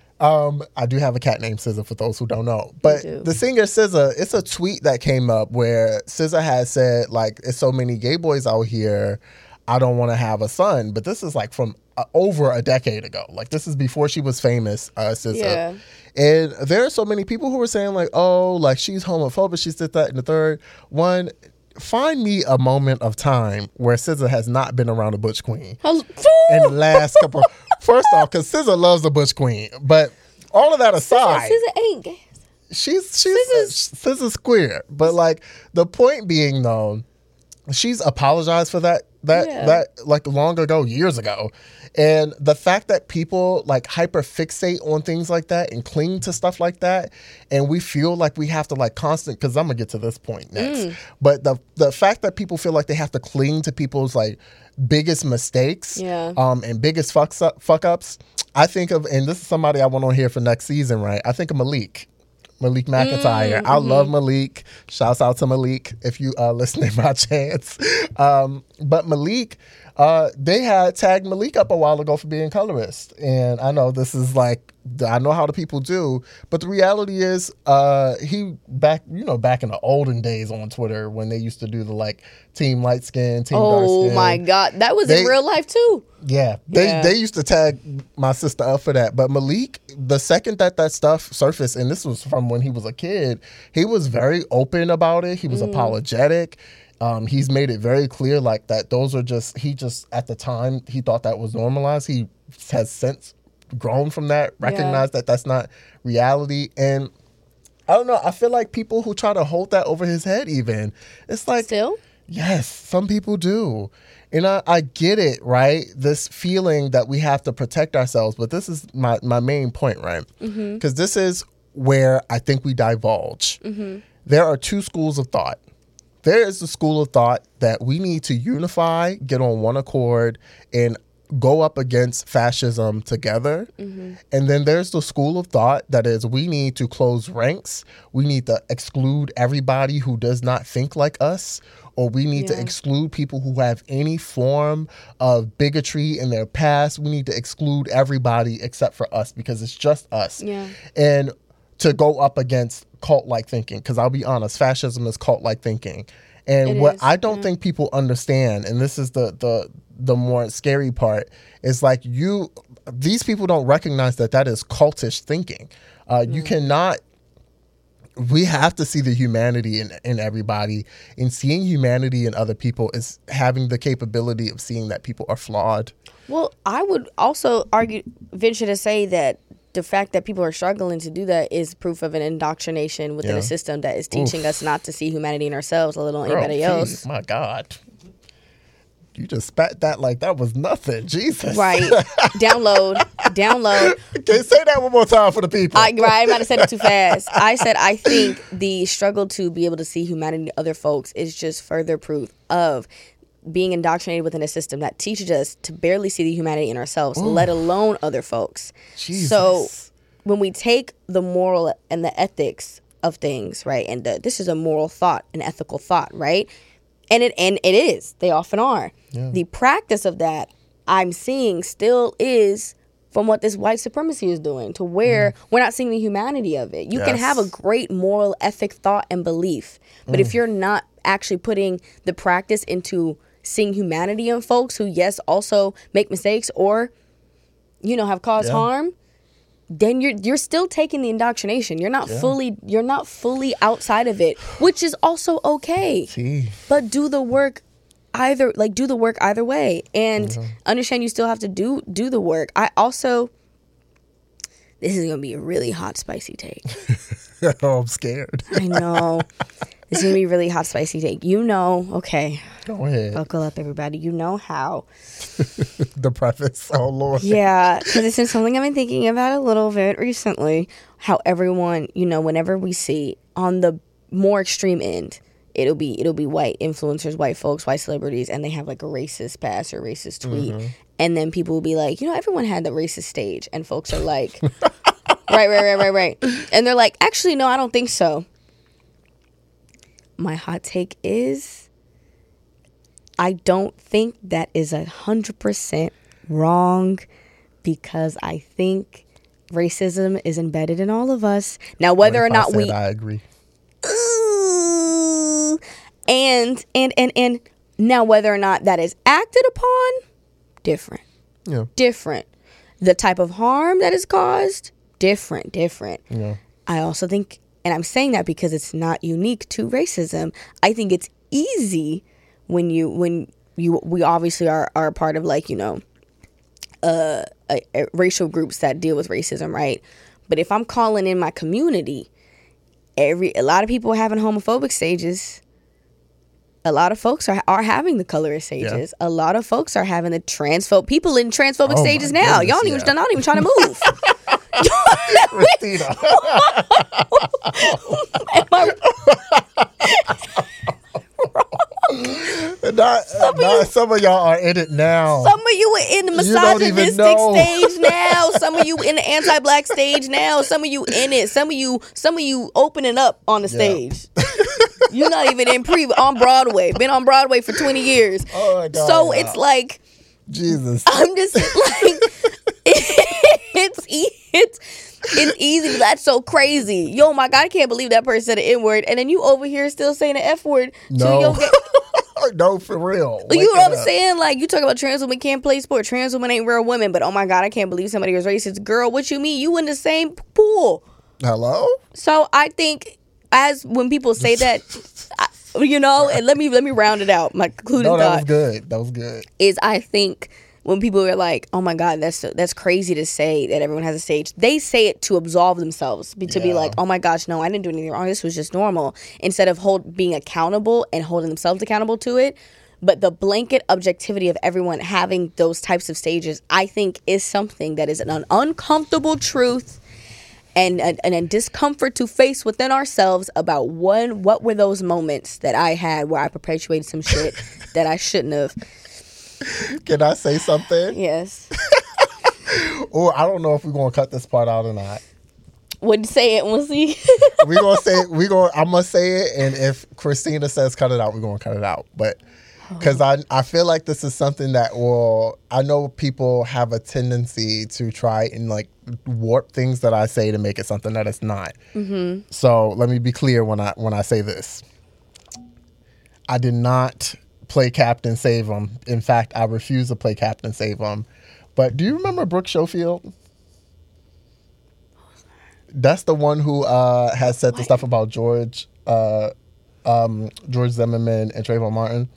Speaker 1: I do have a cat named SZA, for those who don't know. But the singer SZA, it's a tweet that came up where SZA had said, like, it's so many gay boys out here, I don't want to have a son. But this is like from over a decade ago. Like, this is before she was famous, SZA.
Speaker 2: Yeah.
Speaker 1: And there are so many people who were saying, like, oh, like, she's homophobic, she's did that and the third. One, find me a moment of time where SZA has not been around a butch queen in the last couple. First off, because SZA loves the butch queen, but all of that aside,
Speaker 2: SZA ain't gay.
Speaker 1: She's SZA's queer. But like the point being though, she's apologized for that like long ago, years ago. And the fact that people like hyper fixate on things like that and cling to stuff like that, and we feel like we have to like constant, because I'm gonna get to this point next. But the fact that people feel like they have to cling to people's like biggest mistakes and biggest fuck ups, I think of, and this is somebody I want on here for next season, right? I think of Malik McIntyre. I love Malik. Shouts out to Malik if you listening by chance. But Malik, they had tagged Malik up a while ago for being colorist. And I know this is like, I know how the people do, but the reality is he back in the olden days on Twitter when they used to do the like team light skin, team dark skin.
Speaker 2: Oh my God. That was in real life too.
Speaker 1: Yeah. They used to tag my sister up for that. But Malik, the second that stuff surfaced, and this was from when he was a kid, he was very open about it. He was apologetic. He's made it very clear like that those are just, he just at the time he thought that was normalized. He has since grown from that, recognized that that's not reality. And I don't know, I feel like people who try to hold that over his head even, it's like,
Speaker 2: still?
Speaker 1: Yes, some people do. And I get it, right? This feeling that we have to protect ourselves. But this is my main point, right? Because this is where I think we divulge. There are two schools of thought. There is the school of thought that we need to unify, get on one accord, and go up against fascism together. And then there's the school of thought that is we need to close ranks. We need to exclude everybody who does not think like us, or we need to exclude people who have any form of bigotry in their past. We need to exclude everybody except for us because it's just us. And to go up against cult-like thinking, because I'll be honest, fascism is cult-like thinking. And what I don't think people understand, and this is the more scary part, is like these people don't recognize that is cultish thinking. You cannot, we have to see the humanity in everybody, and seeing humanity in other people is having the capability of seeing that people are flawed.
Speaker 2: Well, I would also venture to say that the fact that people are struggling to do that is proof of an indoctrination within a system that is teaching us not to see humanity in ourselves, let alone anybody else.
Speaker 1: My God. You just spat that like that was nothing. Jesus.
Speaker 2: Right. Download.
Speaker 1: Okay, say that one more time for the people.
Speaker 2: I might have said it too fast. I said I think the struggle to be able to see humanity in other folks is just further proof of being indoctrinated within a system that teaches us to barely see the humanity in ourselves, let alone other folks.
Speaker 1: Jesus.
Speaker 2: So when we take the moral and the ethics of things, right, and this is a moral thought, an ethical thought, right? And it is. They often are. Yeah. The practice of that I'm seeing still is from what this white supremacy is doing, to where we're not seeing the humanity of it. You can have a great moral ethic, thought, and belief, but if you're not actually putting the practice into seeing humanity in folks who, yes, also make mistakes or, have caused harm, then you're still taking the indoctrination. You're not fully outside of it, which is also okay. But do the work either way, and understand you still have to do the work. I also, this is gonna be a really hot, spicy take.
Speaker 1: Oh, I'm scared.
Speaker 2: I know. This is going to be a really hot, spicy take. Okay.
Speaker 1: Go ahead.
Speaker 2: Buckle up, everybody. You know how.
Speaker 1: The preface. Oh, Lord.
Speaker 2: Yeah, because it's been something I've been thinking about a little bit recently. How everyone, whenever we see on the more extreme end, it'll be white influencers, white folks, white celebrities, and they have like a racist pass or racist tweet, and then people will be like, everyone had the racist stage, and folks are like, right, and they're like, actually, no, I don't think so. My hot take is, I don't think that is 100% wrong, because I think racism is embedded in all of us. Now, whether or not
Speaker 1: I agree.
Speaker 2: And now whether or not that is acted upon, different.
Speaker 1: Yeah.
Speaker 2: Different. The type of harm that is caused, different.
Speaker 1: Yeah.
Speaker 2: I also think, and I'm saying that because it's not unique to racism, I think it's easy when we obviously are a part of like, racial groups that deal with racism, right? But if I'm calling in my community, a lot of people are having homophobic stages. A lot of folks are having the colorist stages. Yeah. A lot of folks are having the people in transphobic stages now. Y'all not even trying to move.
Speaker 1: Christina.
Speaker 2: Am I
Speaker 1: some of y'all are in it now.
Speaker 2: Some of you are in the misogynistic stage now. Some of you in the anti-black stage now. Some of you in it. Some of you opening up on the stage. You're not even on Broadway. Been on Broadway for 20 years.
Speaker 1: Oh my God,
Speaker 2: so it's like,
Speaker 1: Jesus.
Speaker 2: I'm just like, it's easy. That's so crazy. Yo, my God, I can't believe that person said the N-word. And then you over here still saying the F-word.
Speaker 1: No. No, for real.
Speaker 2: You know what I'm saying? Like, you talk about trans women can't play sport. Trans women ain't real women. But, oh, my God, I can't believe somebody was racist. Girl, what you mean? You in the same pool.
Speaker 1: Hello?
Speaker 2: So, I think when people say that, and let me round it out. My concluding thought.
Speaker 1: That was good.
Speaker 2: Is I think when people are like, oh my God, that's crazy to say that everyone has a stage. They say it to absolve themselves, to be like, oh my gosh, no, I didn't do anything wrong. This was just normal. Instead of being accountable and holding themselves accountable to it. But the blanket objectivity of everyone having those types of stages, I think, is something that is an uncomfortable truth and a discomfort to face within ourselves about what were those moments that I had where I perpetuated some shit that I shouldn't have.
Speaker 1: Can I say something?
Speaker 2: Yes.
Speaker 1: Or I don't know if we're gonna cut this part out or not.
Speaker 2: Wouldn't say it. We'll see.
Speaker 1: I'm gonna say it, and if Christina says cut it out, we're gonna cut it out. But because I feel like this is something that I know people have a tendency to try and like warp things that I say to make it something that it's not. Mm-hmm. So let me be clear when I say this. I did not play Captain Save 'Em. In fact, I refuse to play Captain Save 'Em. But do you remember Brooke Schofield? That's the one who has said the stuff about George Zimmerman and Trayvon Martin.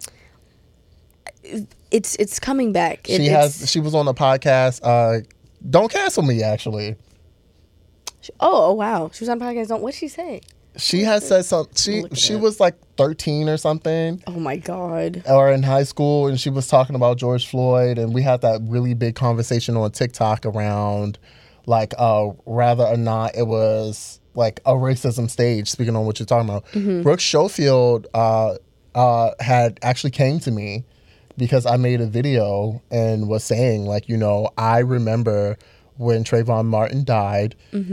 Speaker 2: It's coming back.
Speaker 1: She was on the podcast. Don't Cancel Me, actually.
Speaker 2: Oh wow, she was on the podcast. What'd she say?
Speaker 1: She has said something. She was like 13 or something.
Speaker 2: Oh my God.
Speaker 1: Or in high school, and she was talking about George Floyd, and we had that really big conversation on TikTok around like whether or not it was like a racism stage, speaking on what you're talking about. Mm-hmm. Brooke Schofield had actually came to me because I made a video and was saying like, I remember when Trayvon Martin died,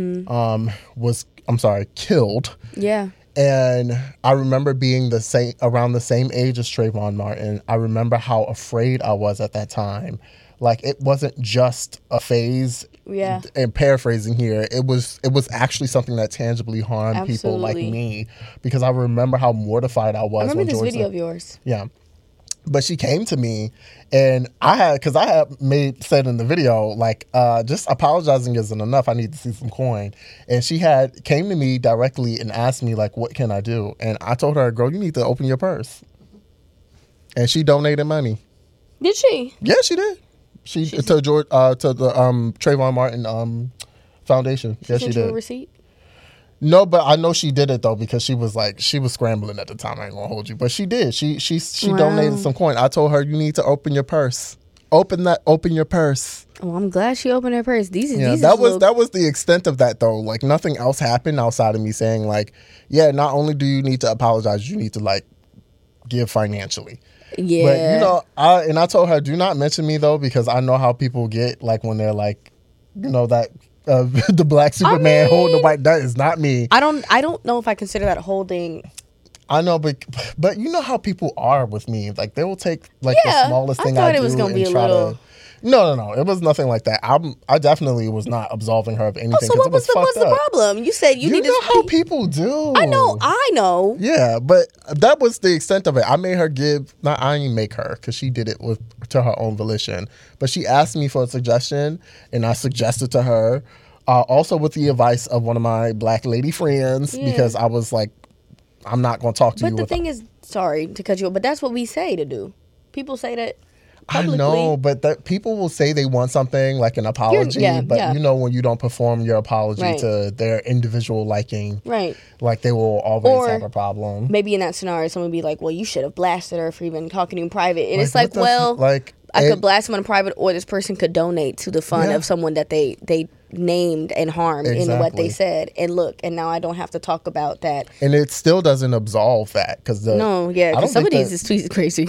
Speaker 1: killed.
Speaker 2: Yeah.
Speaker 1: And I remember being around the same age as Trayvon Martin. I remember how afraid I was at that time. Like, it wasn't just a phase.
Speaker 2: Yeah.
Speaker 1: And paraphrasing here, it was actually something that tangibly harmed people like me, because I remember how mortified I was.
Speaker 2: I remember this video of yours.
Speaker 1: Yeah. But she came to me, and I had said in the video, like, just apologizing isn't enough. I need to see some coin. And she came to me directly and asked me, like, what can I do? And I told her, girl, you need to open your purse. And she donated money.
Speaker 2: Did she?
Speaker 1: Yeah, she did. She to the Trayvon Martin Foundation.
Speaker 2: She sent you a receipt?
Speaker 1: No, but I know she did it though, because she was scrambling at the time. I ain't gonna hold you, but she did. She donated some coin. I told her, you need to open your purse. Open your purse.
Speaker 2: Oh, I'm glad she opened her purse.
Speaker 1: That was the extent of that though. Like, nothing else happened outside of me saying like, yeah, not only do you need to apologize, you need to like give financially.
Speaker 2: Yeah.
Speaker 1: But you know, I told her, do not mention me though, because I know how people get like when they're like, you know, that the black Superman holding the white. That is not me.
Speaker 2: I don't know if I consider that holding.
Speaker 1: I know, but you know how people are with me. Like they will take like the smallest thing
Speaker 2: I
Speaker 1: do
Speaker 2: it was gonna
Speaker 1: and
Speaker 2: be a
Speaker 1: try
Speaker 2: little.
Speaker 1: to. No. It was nothing like that. I definitely was not absolving her of anything.
Speaker 2: So what's the problem? You said you need
Speaker 1: know
Speaker 2: to
Speaker 1: how people do.
Speaker 2: I know.
Speaker 1: Yeah, but that was the extent of it. I made her give. Not I didn't make her because she did it to her own volition. But she asked me for a suggestion, and I suggested to her. Also with the advice of one of my black lady friends, because I was like, I'm not going to talk to you.
Speaker 2: But the thing is, sorry to cut you off, but that's what we say to do. People say that publicly.
Speaker 1: I know, but people will say they want something like an apology, you know when you don't perform your apology to their individual liking,
Speaker 2: right?
Speaker 1: Like they will always have a problem.
Speaker 2: Maybe in that scenario, someone would be like, well, you should have blasted her for even talking to you in private. And it's like, well, I could blast someone in private, or this person could donate to the fund of someone that they named and harmed in what they said. And look, and now I don't have to talk about that.
Speaker 1: And it still doesnn't absolve that because
Speaker 2: some of these tweets crazy.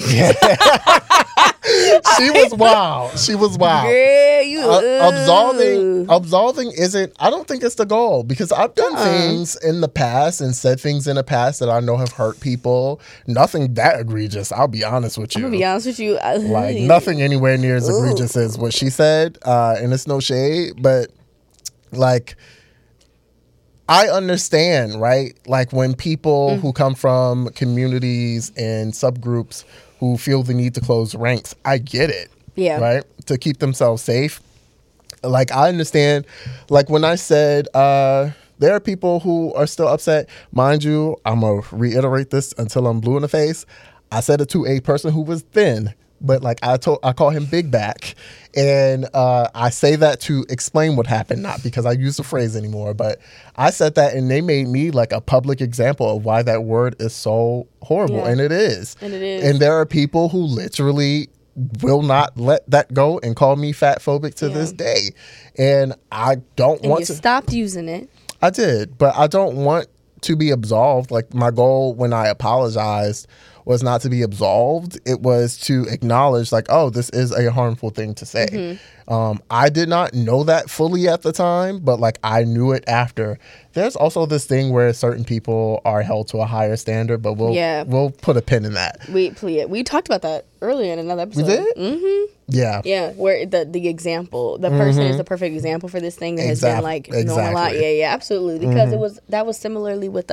Speaker 1: She was wild.
Speaker 2: Yeah,
Speaker 1: absolving isn't. I don't think it's the goal, because I've done things in the past and said things in the past that I know have hurt people. Nothing that egregious. I'll be honest with you.
Speaker 2: I'm gonna be honest with you.
Speaker 1: Like nothing anywhere near as egregious as what she said. And it's no shade, but like, I understand, right? Like when people who come from communities and subgroups who feel the need to close ranks, I get it.
Speaker 2: Yeah.
Speaker 1: Right? To keep themselves safe. Like I understand, like when I said there are people who are still upset. Mind you, I'm going to reiterate this until I'm blue in the face. I said it to a person who was thin. But like I call him Big Back, and I say that to explain what happened, not because I use the phrase anymore. But I said that, and they made me like a public example of why that word is so horrible, and it is. And there are people who literally will not let that go and call me fat phobic to this day, and I don't want to.
Speaker 2: Stopped using it.
Speaker 1: I did, but I don't want to be absolved. Like my goal when I apologized was not to be absolved. It was to acknowledge like, oh, this is a harmful thing to say. I did not know that fully at the time, but like I knew it after. There's also this thing where certain people are held to a higher standard, but we'll put a pin in that.
Speaker 2: We talked about that earlier in another episode.
Speaker 1: We did? Mm-hmm. Yeah.
Speaker 2: Yeah, where the example, the person is the perfect example for this thing that has been like normalized. Yeah, absolutely. Because that was similarly with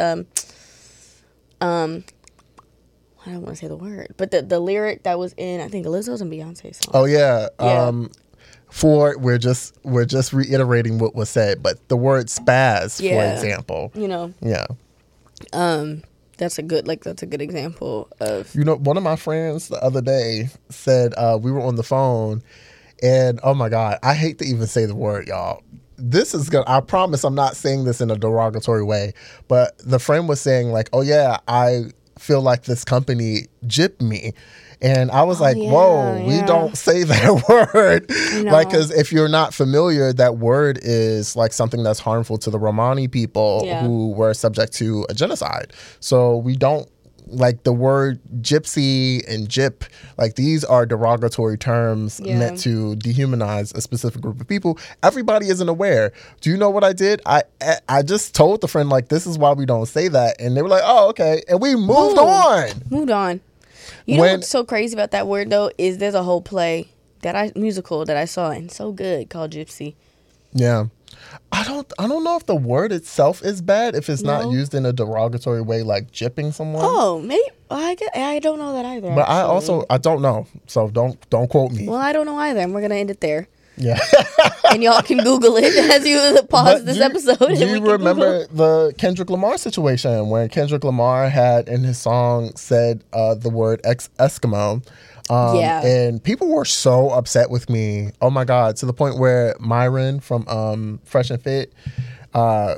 Speaker 2: I don't want to say the word, but the lyric that was in, I think, Lizzo's and Beyonce's song.
Speaker 1: Oh yeah. We're just reiterating what was said, but the word spaz, for example.
Speaker 2: You know.
Speaker 1: Yeah.
Speaker 2: That's a good example of.
Speaker 1: You know, one of my friends the other day said we were on the phone, and oh my God, I hate to even say the word, y'all. This is I promise I'm not saying this in a derogatory way, but the friend was saying like, oh yeah, I feel like this company gypped me. And I was we don't say that word. No. Like, because if you're not familiar, that word is like something that's harmful to the Romani people who were subject to a genocide. So we don't, like the word gypsy and gyp, like these are derogatory terms meant to dehumanize a specific group of people. Everybody isn't aware. Do you know what I did? I just told the friend, like, this is why we don't say that. And they were like, oh, okay. And we moved on.
Speaker 2: You know what's so crazy about that word though is there's a whole play musical that I saw and so good called Gypsy.
Speaker 1: Yeah. I don't know if the word itself is bad if it's not used in a derogatory way, like gypping someone.
Speaker 2: Oh, maybe I don't know that either.
Speaker 1: But I don't know, so don't quote me.
Speaker 2: Well, I don't know either, and we're gonna end it there.
Speaker 1: Yeah.
Speaker 2: And y'all can Google it as you pause this episode.
Speaker 1: Do you remember the Kendrick Lamar situation when Kendrick Lamar had in his song said the word Eskimo? And people were so upset with me. Oh my God, to the point where Myron from Fresh and Fit, I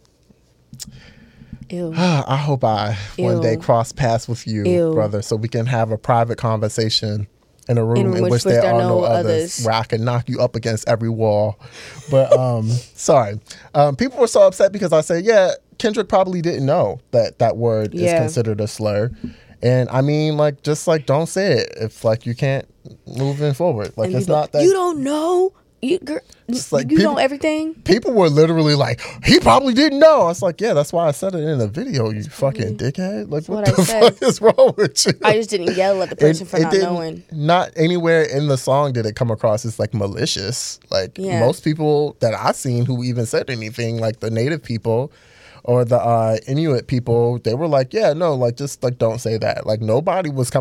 Speaker 1: hope I one day cross paths with you, brother, so we can have a private conversation in a room in which there are no others, where I can knock you up against every wall. But sorry. People were so upset because I said, Kendrick probably didn't know that word is considered a slur. And I mean, like, just like, don't say it if like you can't move in forward. Like,
Speaker 2: And
Speaker 1: it's
Speaker 2: people,
Speaker 1: not that
Speaker 2: you don't know. You, girl,
Speaker 1: Just like
Speaker 2: you
Speaker 1: people-
Speaker 2: know everything.
Speaker 1: people were literally like, he probably didn't know. I was like, yeah, that's why I said it in the video, you fucking dickhead. Like, what
Speaker 2: what
Speaker 1: the
Speaker 2: I
Speaker 1: fuck is wrong with you?
Speaker 2: I just didn't yell at the person for not
Speaker 1: didn't-
Speaker 2: knowing.
Speaker 1: Not anywhere in the song did it come across as like malicious. Like
Speaker 2: Yeah.
Speaker 1: most people that I've seen who even said anything, like the native people or the Inuit people, they were like, yeah, no, like just like don't say that. Like nobody was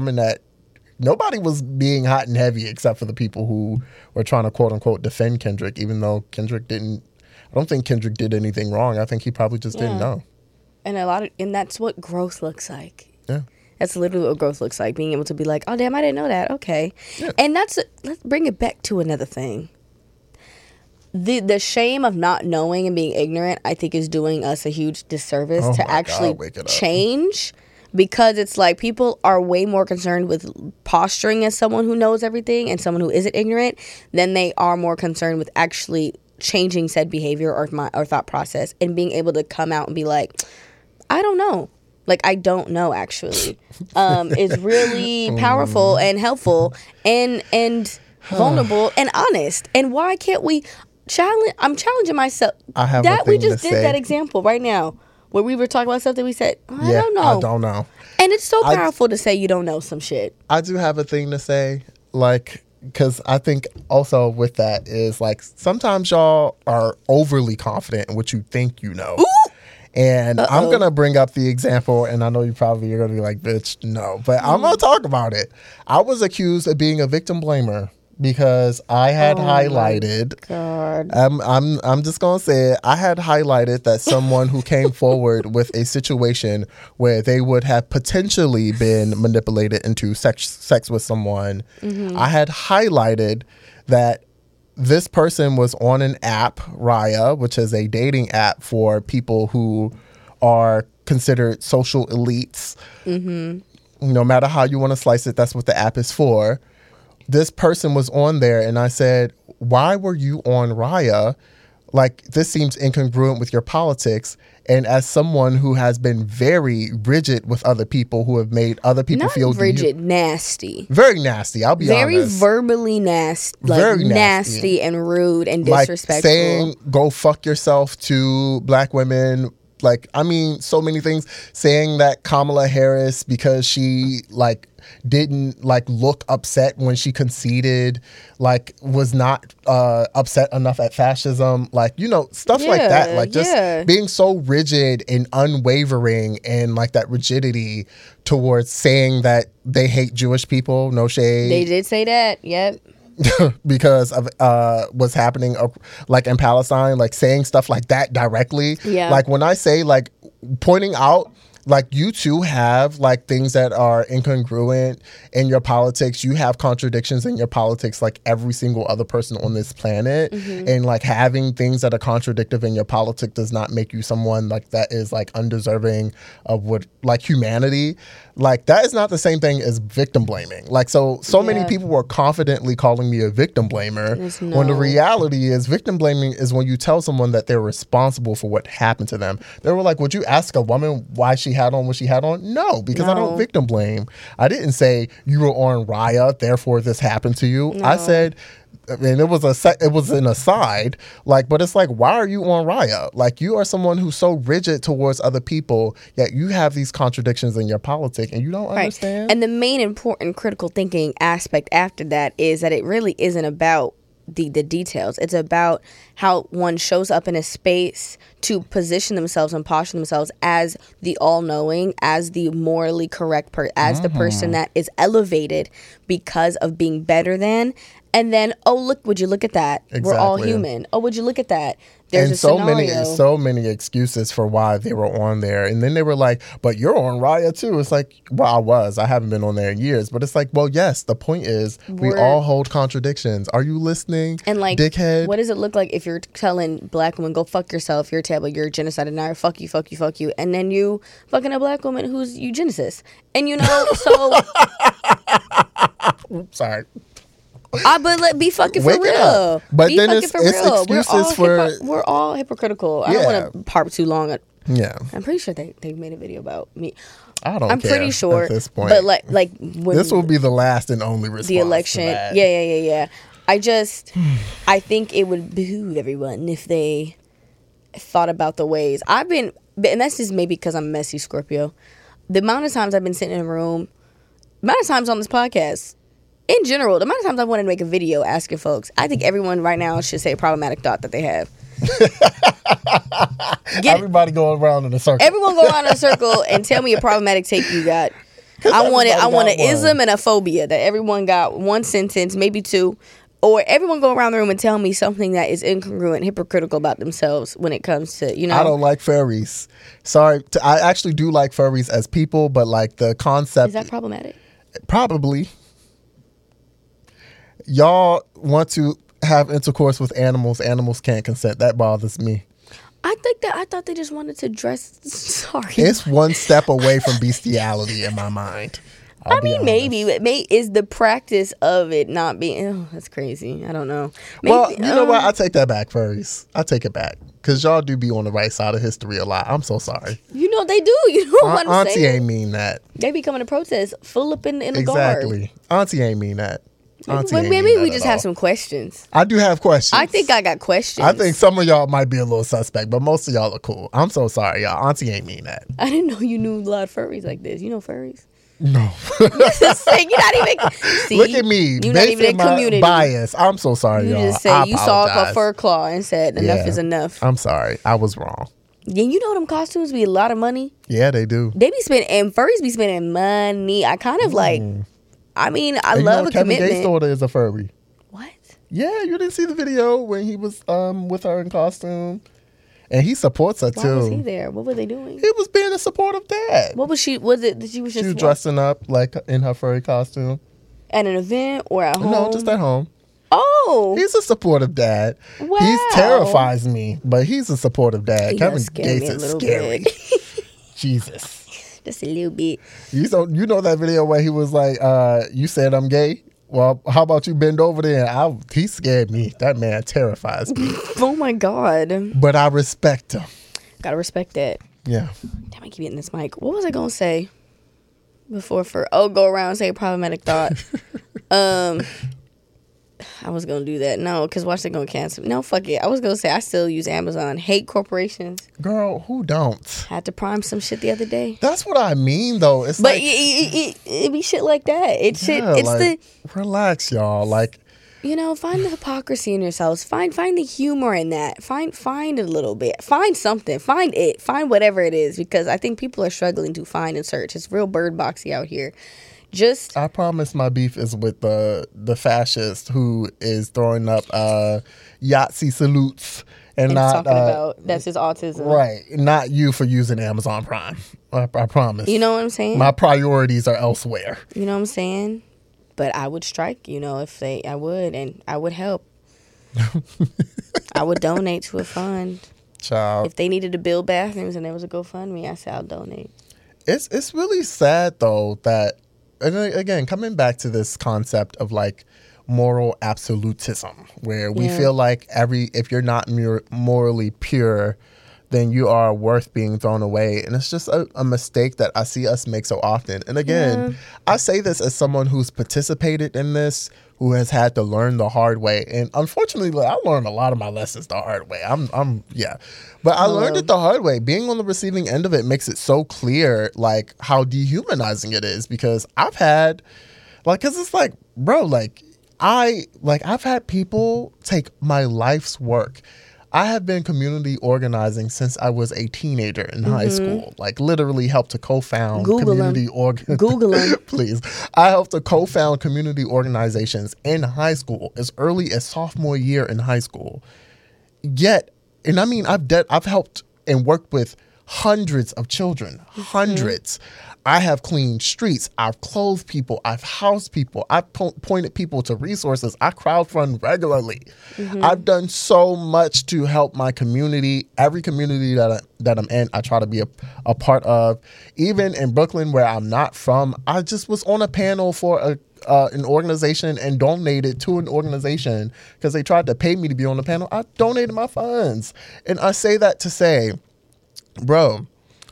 Speaker 1: being hot and heavy except for the people who were trying to quote unquote defend Kendrick, even though Kendrick didn't. I don't think Kendrick did anything wrong. I think he probably just didn't know.
Speaker 2: And that's what growth looks like.
Speaker 1: Yeah.
Speaker 2: That's literally what growth looks like. Being able to be like, oh damn, I didn't know that. Okay.
Speaker 1: Yeah.
Speaker 2: And let's bring it back to another thing. The shame of not knowing and being ignorant, I think, is doing us a huge disservice
Speaker 1: Oh
Speaker 2: to
Speaker 1: my
Speaker 2: actually
Speaker 1: God, wake it up.
Speaker 2: change, because it's like people are way more concerned with posturing as someone who knows everything and someone who isn't ignorant than they are more concerned with actually changing said behavior or thought process and being able to come out and be like, I don't know. Like, I don't know, actually, is really powerful and helpful and vulnerable and honest. And why can't we I'm challenging myself.
Speaker 1: I have a
Speaker 2: that we
Speaker 1: thing
Speaker 2: just
Speaker 1: to
Speaker 2: did
Speaker 1: say.
Speaker 2: that example right now where we were talking about stuff that we said, I
Speaker 1: Yeah,
Speaker 2: don't know.
Speaker 1: I don't know.
Speaker 2: And it's so
Speaker 1: I-
Speaker 2: powerful to say you don't know some shit.
Speaker 1: I do have a thing to say, like, because I think also with that is like sometimes y'all are overly confident in what you think you know. And I'm going to bring up the example, and I know you probably are going to be like, bitch, no. But I'm going to talk about it. I was accused of being a victim blamer because I had highlighted.
Speaker 2: God.
Speaker 1: I'm just gonna say it. I had highlighted that someone who came forward with a situation where they would have potentially been manipulated into sex with someone. I had highlighted that this person was on an app, Raya, which is a dating app for people who are considered social elites. No matter how you want to slice it, that's what the app is for. This person was on there, and I said, why were you on Raya? Like, this seems incongruent with your politics. And as someone who has been very rigid with other people, who have made other people
Speaker 2: Not
Speaker 1: feel
Speaker 2: rigid, nasty.
Speaker 1: very nasty, I'll be
Speaker 2: Very
Speaker 1: honest.
Speaker 2: verbally nasty. Like,
Speaker 1: Very nasty.
Speaker 2: nasty and rude and
Speaker 1: Like
Speaker 2: disrespectful.
Speaker 1: saying go fuck yourself to black women. Like, I mean, so many things. Saying that Kamala Harris, because she like didn't like look upset when she conceded, like was not upset enough at fascism, like, you know, stuff like that. Like just being so rigid and unwavering, and like that rigidity towards saying that they hate Jewish people. No shade.
Speaker 2: They did say that. Yep.
Speaker 1: Because of what's happening like in Palestine, like saying stuff like that directly.
Speaker 2: Yeah.
Speaker 1: Like when I say like pointing out, like you too have like things that are incongruent in your politics. You have contradictions in your politics like every single other person on this planet. And like having things that are contradictive in your politics does not make you someone like that is like undeserving of what like humanity. Like that is not the same thing as victim blaming. Like so many people were confidently calling me a victim blamer when the reality is victim blaming is when you tell someone that they're responsible for what happened to them. They were like, would you ask a woman why she had on what she had on? No, because I don't victim blame. I didn't say you were on Raya, therefore this happened to you. I said, and it was an aside, like, but it's like, why are you on Raya? Like, you are someone who's so rigid towards other people, yet you have these contradictions in your politics, and you don't understand.
Speaker 2: And the main important critical thinking aspect after that is that it really isn't about the details. It's about how one shows up in a space to position themselves and posture themselves as the all-knowing, as the morally correct as the person that is elevated because of being better than. And then, oh, look, would you look at that? We're all
Speaker 1: Exactly.
Speaker 2: human. Oh, would you look at that? There's
Speaker 1: and
Speaker 2: a scenario.
Speaker 1: so many excuses for why they were on there. And then they were like, but you're on Raya too. It's like, well, I haven't been on there in years. But it's like, well, yes, the point is we all hold contradictions. Are you listening?
Speaker 2: And like,
Speaker 1: dickhead?
Speaker 2: What does it look like if you're telling black women, go fuck yourself, you're terrible, you're a genocide denier, fuck you, fuck you, fuck you. And then you fucking a black woman who's eugenicist. And you know, so.
Speaker 1: Oops, sorry.
Speaker 2: But be fucking for
Speaker 1: Wake it
Speaker 2: real.
Speaker 1: up. But
Speaker 2: be
Speaker 1: then
Speaker 2: fucking
Speaker 1: it's
Speaker 2: for real.
Speaker 1: excuses for.
Speaker 2: We're all hypocritical. I
Speaker 1: Yeah.
Speaker 2: don't want to harp too long
Speaker 1: Yeah.
Speaker 2: I'm pretty sure they made a video about me.
Speaker 1: I don't
Speaker 2: I'm
Speaker 1: care
Speaker 2: pretty sure.
Speaker 1: at this point.
Speaker 2: But like when
Speaker 1: this will be the last and only response
Speaker 2: the election.
Speaker 1: to that.
Speaker 2: Yeah. I think it would behoove everyone if they thought about the ways and that's just maybe because I'm a messy Scorpio. The amount of times I've been sitting in a room, the amount of times on this podcast, in general, the amount of times I wanted to make a video asking folks, I think everyone right now should say a problematic thought that they have.
Speaker 1: Everybody going around in a circle.
Speaker 2: Everyone go around in a circle and tell me a problematic take you got. I want an ism and a phobia that everyone got one sentence, maybe two. Or everyone go around the room and tell me something that is incongruent, hypocritical about themselves when it comes to,
Speaker 1: I don't like furries. Sorry. I actually do like furries as people, but like the concept.
Speaker 2: Is that problematic?
Speaker 1: Probably. Y'all want to have intercourse with animals. Animals can't consent. That bothers me.
Speaker 2: I thought they just wanted to dress. Sorry.
Speaker 1: It's one step away from bestiality in my mind.
Speaker 2: I mean, maybe, but is the practice of it not being? Oh, that's crazy. I don't know. Maybe,
Speaker 1: well, you know what? I take that back, furries. I take it back because y'all do be on the right side of history a lot. I'm so sorry.
Speaker 2: You know they do. You know what I'm
Speaker 1: Auntie
Speaker 2: saying?
Speaker 1: ain't mean that.
Speaker 2: They be coming to protest, full up in the garb.
Speaker 1: Exactly. Auntie ain't mean that.
Speaker 2: Maybe we just have some questions.
Speaker 1: I do have questions.
Speaker 2: I think I got questions.
Speaker 1: I think some of y'all might be a little suspect, but most of y'all are cool. I'm so sorry, y'all. Auntie ain't mean that.
Speaker 2: I didn't know you knew a lot of furries like this. You know furries?
Speaker 1: No.
Speaker 2: You're not even. See,
Speaker 1: look at me.
Speaker 2: You're not even in community.
Speaker 1: Bias. I'm so sorry,
Speaker 2: you
Speaker 1: y'all.
Speaker 2: Just say you saw a fur claw and said enough is enough.
Speaker 1: I'm sorry. I was wrong.
Speaker 2: Yeah, you know them costumes be a lot of money.
Speaker 1: Yeah, they do.
Speaker 2: They be spending, and furries be spending money. I kind of like. I mean, I love a
Speaker 1: Kevin
Speaker 2: commitment.
Speaker 1: Gates' daughter is a furry.
Speaker 2: What?
Speaker 1: Yeah, you didn't see the video when he was with her in costume, and he supports her too.
Speaker 2: Why was he there? What were they doing?
Speaker 1: He was being a supportive dad.
Speaker 2: What was she? Was it that she was just?
Speaker 1: She was dressing up like in her furry costume
Speaker 2: at an event or at home?
Speaker 1: No, just at home.
Speaker 2: Oh,
Speaker 1: he's a supportive dad.
Speaker 2: Wow.
Speaker 1: He terrifies me, but he's a supportive dad.
Speaker 2: He
Speaker 1: Kevin Gates is scary. Jesus.
Speaker 2: Just a little bit.
Speaker 1: You know that video where he was like, you said I'm gay? Well, how about you bend over there? He scared me. That man terrifies me.
Speaker 2: Oh, my God.
Speaker 1: But I respect him.
Speaker 2: Gotta respect that.
Speaker 1: Yeah.
Speaker 2: Damn, I keep getting this mic. What was I going to say before go around and say a problematic thought? I was going to do that. No, because watch, they're going to cancel me. No, fuck it. I was going to say I still use Amazon. Hate corporations.
Speaker 1: Girl, who don't?
Speaker 2: Had to prime some shit the other day.
Speaker 1: That's what I mean, though. It's
Speaker 2: but
Speaker 1: like...
Speaker 2: it be shit like that.
Speaker 1: Relax, y'all. Like...
Speaker 2: You know, find the hypocrisy in yourselves. Find the humor in that. Find a little bit. Find something. Find it. Find whatever it is. Because I think people are struggling to find and search. It's real bird boxy out here. I
Speaker 1: promise my beef is with the fascist who is throwing up Yahtzee salutes and not
Speaker 2: talking about that's his autism,
Speaker 1: right? Not you for using Amazon Prime. I promise.
Speaker 2: You know what I'm saying?
Speaker 1: My priorities are elsewhere.
Speaker 2: You know what I'm saying? But I would strike. I would help. I would donate to a fund.
Speaker 1: Child.
Speaker 2: If they needed to build bathrooms and there was a GoFundMe, I said I'll donate.
Speaker 1: It's really sad though that. And again, coming back to this concept of like moral absolutism, where we feel like if you're not morally pure, then you are worth being thrown away. And it's just a mistake that I see us make so often. And again, I say this as someone who's participated in this, who has had to learn the hard way. And unfortunately, I learned a lot of my lessons the hard way. But I learned it the hard way. Being on the receiving end of it makes it so clear, like, how dehumanizing it is. Because I've had, because it's like, bro, I've had people take my life's work. I have been community organizing since I was a teenager in high school. Like, literally helped to co-found community
Speaker 2: Google them.
Speaker 1: Please. I helped to co-found community organizations in high school as early as sophomore year in high school. Yet, and I mean, I've helped and worked with hundreds of children. Hundreds. I have cleaned streets. I've clothed people. I've housed people. I've pointed people to resources. I crowdfund regularly. I've done so much to help my community. Every community that I'm in, I try to be a part of. Even in Brooklyn, where I'm not from, I just was on a panel for an organization and donated to an organization because they tried to pay me to be on the panel. I donated my funds. And I say that to say, Bro,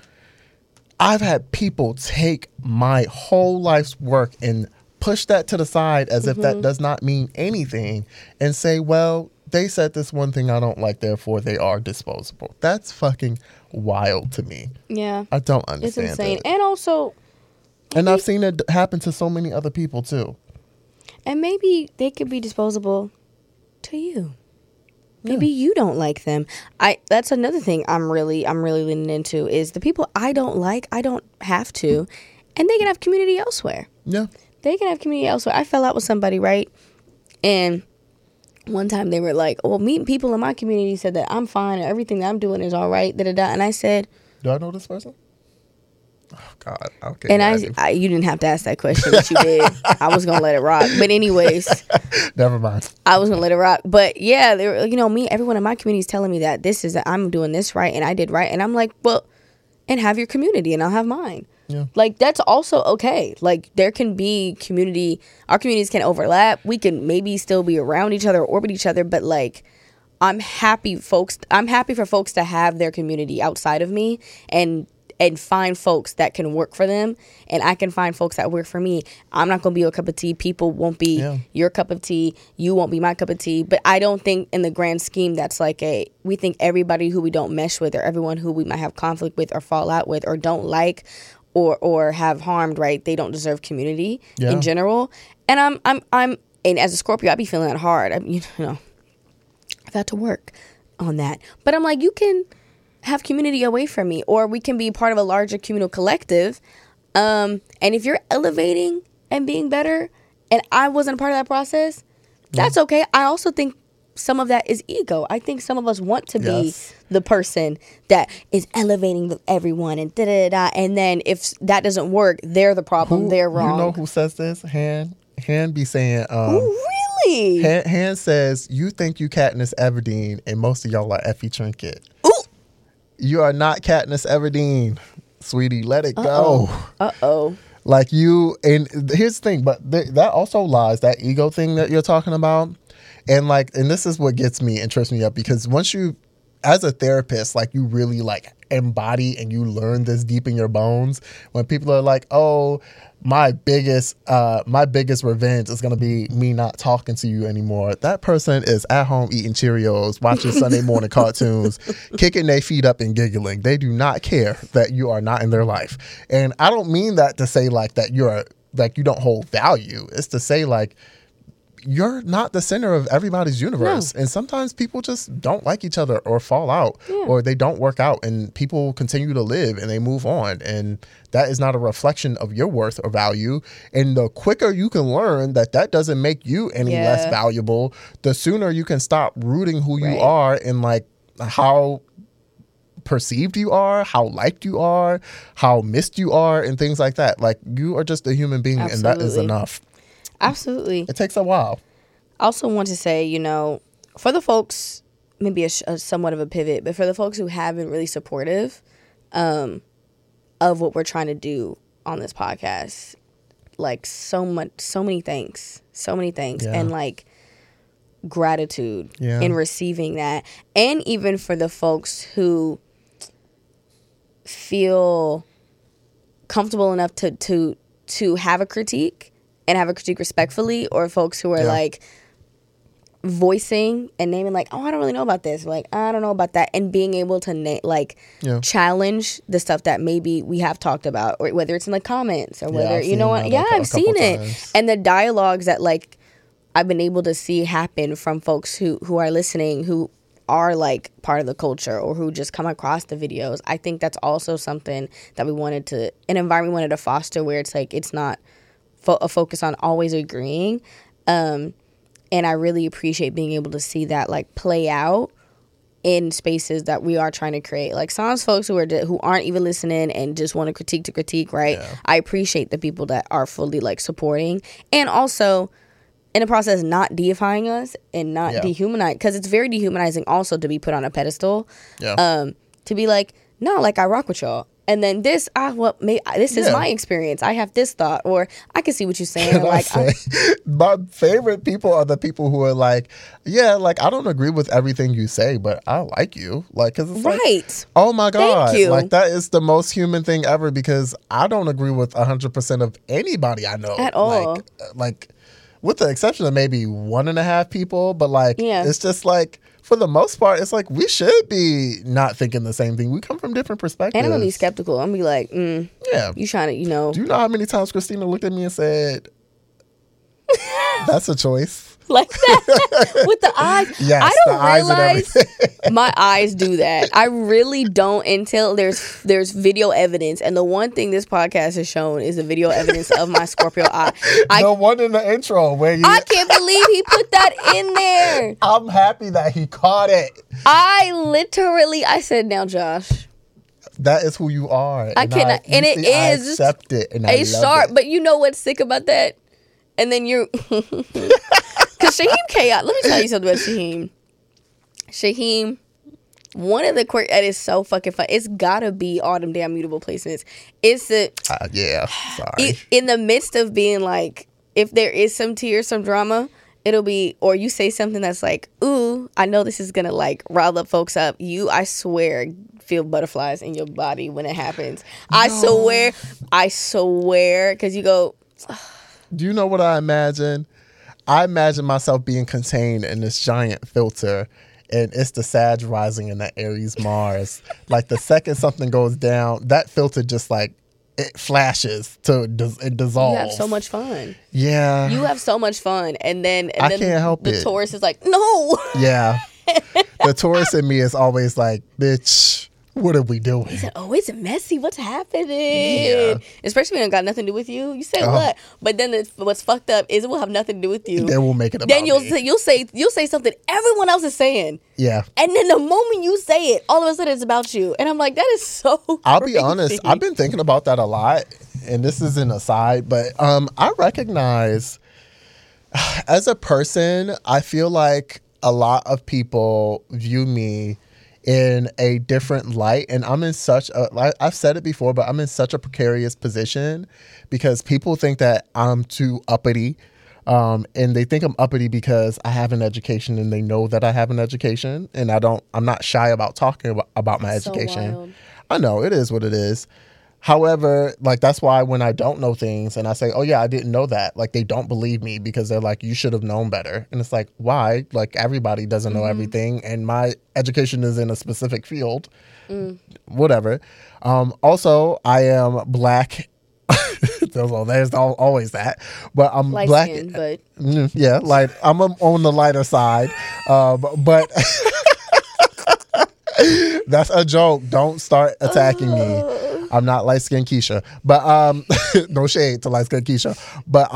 Speaker 1: I've had people take my whole life's work and push that to the side as if that does not mean anything and say, well, they said this one thing I don't like, therefore they are disposable. That's fucking wild to me.
Speaker 2: Yeah.
Speaker 1: I don't understand
Speaker 2: It's insane.
Speaker 1: it.
Speaker 2: And also...
Speaker 1: And I've seen it happen to so many other people too.
Speaker 2: And maybe they could be disposable to you. Maybe you don't like them. That's another thing I'm really leaning into is the people I don't like, I don't have to. And they can have community elsewhere.
Speaker 1: Yeah.
Speaker 2: They can have community elsewhere. I fell out with somebody, right? And one time they were like, well, meeting people in my community said that I'm fine and everything that I'm doing is all right. And I said...
Speaker 1: Do I know this person? Oh, God. Okay.
Speaker 2: And you didn't have to ask that question, but you did. I was going to let it rock. But anyways.
Speaker 1: Never mind.
Speaker 2: I was going to let it rock. But yeah, they were, everyone in my community is telling me that I'm doing this right and I did right. And I'm like, well, and have your community and I'll have mine.
Speaker 1: Yeah.
Speaker 2: Like, that's also okay. Like, there can be our communities can overlap. We can maybe still be around each other or orbit each other. But like, I'm happy for folks to have their community outside of me and find folks that can work for them, and I can find folks that work for me. I'm not going to be your cup of tea. People won't be your cup of tea. You won't be my cup of tea. But I don't think in the grand scheme that's like we think everybody who we don't mesh with or everyone who we might have conflict with or fall out with or don't like or have harmed, right? They don't deserve community in general. And and as a Scorpio, I be feeling that hard. I've had to work on that. But I'm like, you can have community away from me, or we can be part of a larger communal collective. And if you're elevating and being better and I wasn't a part of that process, that's okay. I also think some of that is ego. I think some of us want to be the person that is elevating everyone and da-da-da-da. And then if that doesn't work, they're the problem. They're wrong.
Speaker 1: You know who says this? Han be saying...
Speaker 2: really?
Speaker 1: Han says, you think you Katniss Everdeen and most of y'all are Effie Trinket.
Speaker 2: Ooh!
Speaker 1: You are not Katniss Everdeen, sweetie. Let it go.
Speaker 2: Uh-oh.
Speaker 1: Like and here's the thing, but that also lies, that ego thing that you're talking about. And this is what gets me and trips me up, because once you, as a therapist, like you really like embody and you learn this deep in your bones, when people are like, oh, my biggest revenge is going to be me not talking to you anymore. That person is at home eating Cheerios, watching Sunday morning cartoons, kicking their feet up and giggling. They do not care that you are not in their life. And I don't mean that to say like that you're like you don't hold value. It's to say like you're not the center of everybody's universe. No. And sometimes people just don't like each other or fall out or they don't work out, and people continue to live and they move on. And that is not a reflection of your worth or value. And the quicker you can learn that doesn't make you any less valuable, the sooner you can stop rooting who you are and like how perceived you are, how liked you are, how missed you are, and things like that. Like, you are just a human being. Absolutely. And that is enough.
Speaker 2: Absolutely.
Speaker 1: It takes a while.
Speaker 2: I also want to say, for the folks, maybe a somewhat of a pivot, but for the folks who have been really supportive of what we're trying to do on this podcast, like so many thanks, and like gratitude in receiving that. And even for the folks who feel comfortable enough to have a critique and have a critique respectfully, or folks who are like voicing and naming like, oh, I don't really know about this, like I don't know about that, and being able to challenge the stuff that maybe we have talked about, or whether it's in the comments or whether I've seen it times. And the dialogues that like I've been able to see happen from folks who are listening, who are like part of the culture or who just come across the videos. I think that's also something that an environment we wanted to foster, where it's like it's not a focus on always agreeing. And I really appreciate being able to see that like play out in spaces that we are trying to create. Like some folks who aren't even listening and just want to critique, right? Yeah. I appreciate the people that are fully like supporting, and also in the process not deifying us and not dehumanizing, because it's very dehumanizing also to be put on a pedestal. To be like, no, like I rock with y'all. And then this, this is my experience. I have this thought, or I can see what you're saying. Like,
Speaker 1: my favorite people are the people who are like, yeah, like I don't agree with everything you say, but I like you, like, because it's
Speaker 2: right.
Speaker 1: Like, oh my god,
Speaker 2: thank you.
Speaker 1: Like that is the most human thing ever, because I don't agree with 100% of anybody I know
Speaker 2: at all.
Speaker 1: Like with the exception of maybe 1.5 people, but like, it's just like, for the most part, it's like we should be not thinking the same thing. We come from different perspectives.
Speaker 2: And I'm going to be skeptical. I'm going to be like,
Speaker 1: yeah.
Speaker 2: You trying to, you know.
Speaker 1: Do you know how many times Christina looked at me and said, that's a choice?
Speaker 2: Like that with the eyes.
Speaker 1: Yes,
Speaker 2: I don't realize my eyes do that. I really don't until there's video evidence. And the one thing this podcast has shown is the video evidence of my Scorpio eye.
Speaker 1: The one in the intro where you...
Speaker 2: I can't believe he put that in there.
Speaker 1: I'm happy that he caught it.
Speaker 2: I said, now Josh,
Speaker 1: that is who you are.
Speaker 2: I cannot, and it is.
Speaker 1: I accept it, and I love
Speaker 2: sharp.
Speaker 1: it.
Speaker 2: But you know what's sick about that? And then you're... Because Shaheem Chaos, let me tell you something about Shaheem. Shaheem, one of the quirks that is so fucking fun, it's gotta be all them damn mutable placements. It's the...
Speaker 1: yeah, sorry.
Speaker 2: In the midst of being like, if there is some tears, some drama, it'll be, or you say something that's like, ooh, I know this is gonna like rile up folks up. You, I swear, feel butterflies in your body when it happens. No. I swear, because you go...
Speaker 1: Do you know what I imagine? I imagine myself being contained in this giant filter, and it's the Sag rising in that Aries Mars. Like the second something goes down, that filter just like it flashes to it dissolves.
Speaker 2: You have so much fun.
Speaker 1: Yeah,
Speaker 2: you have so much fun, and then
Speaker 1: I can't help
Speaker 2: it.
Speaker 1: The
Speaker 2: Taurus is like, no.
Speaker 1: Yeah, the Taurus in me is always like, bitch. What are we doing?
Speaker 2: He said, oh, it's messy. What's happening? Yeah. Especially when it got nothing to do with you. You say what? But then what's fucked up is it will have nothing to do with you.
Speaker 1: Then we'll make it about
Speaker 2: Then you'll say something everyone else is saying.
Speaker 1: Yeah.
Speaker 2: And then the moment you say it, all of a sudden it's about you. And I'm like, that is so
Speaker 1: I'll
Speaker 2: crazy.
Speaker 1: be honest. I've been thinking about that a lot. And this is an aside, but I recognize as a person, I feel like a lot of people view me in a different light, and I'm in such a, I've said it before, but I'm in such a precarious position because people think that I'm too uppity, and they think I'm uppity because I have an education, and they know that I have an education, and I'm not shy about talking about my education.
Speaker 2: So wild.
Speaker 1: I know it is what it is. However, like that's why when I don't know things and I say, oh yeah, I didn't know that, like they don't believe me because they're like, you should have known better. And it's like, why? Like everybody doesn't know everything, and my education is in a specific field. Whatever. Also, I am Black. There's always that, but I'm
Speaker 2: light
Speaker 1: Black.
Speaker 2: Skin, but
Speaker 1: yeah, like I'm on the lighter side, but. That's a joke. Don't start attacking me. I'm not light-skinned Keisha, but no shade to light-skinned Keisha, but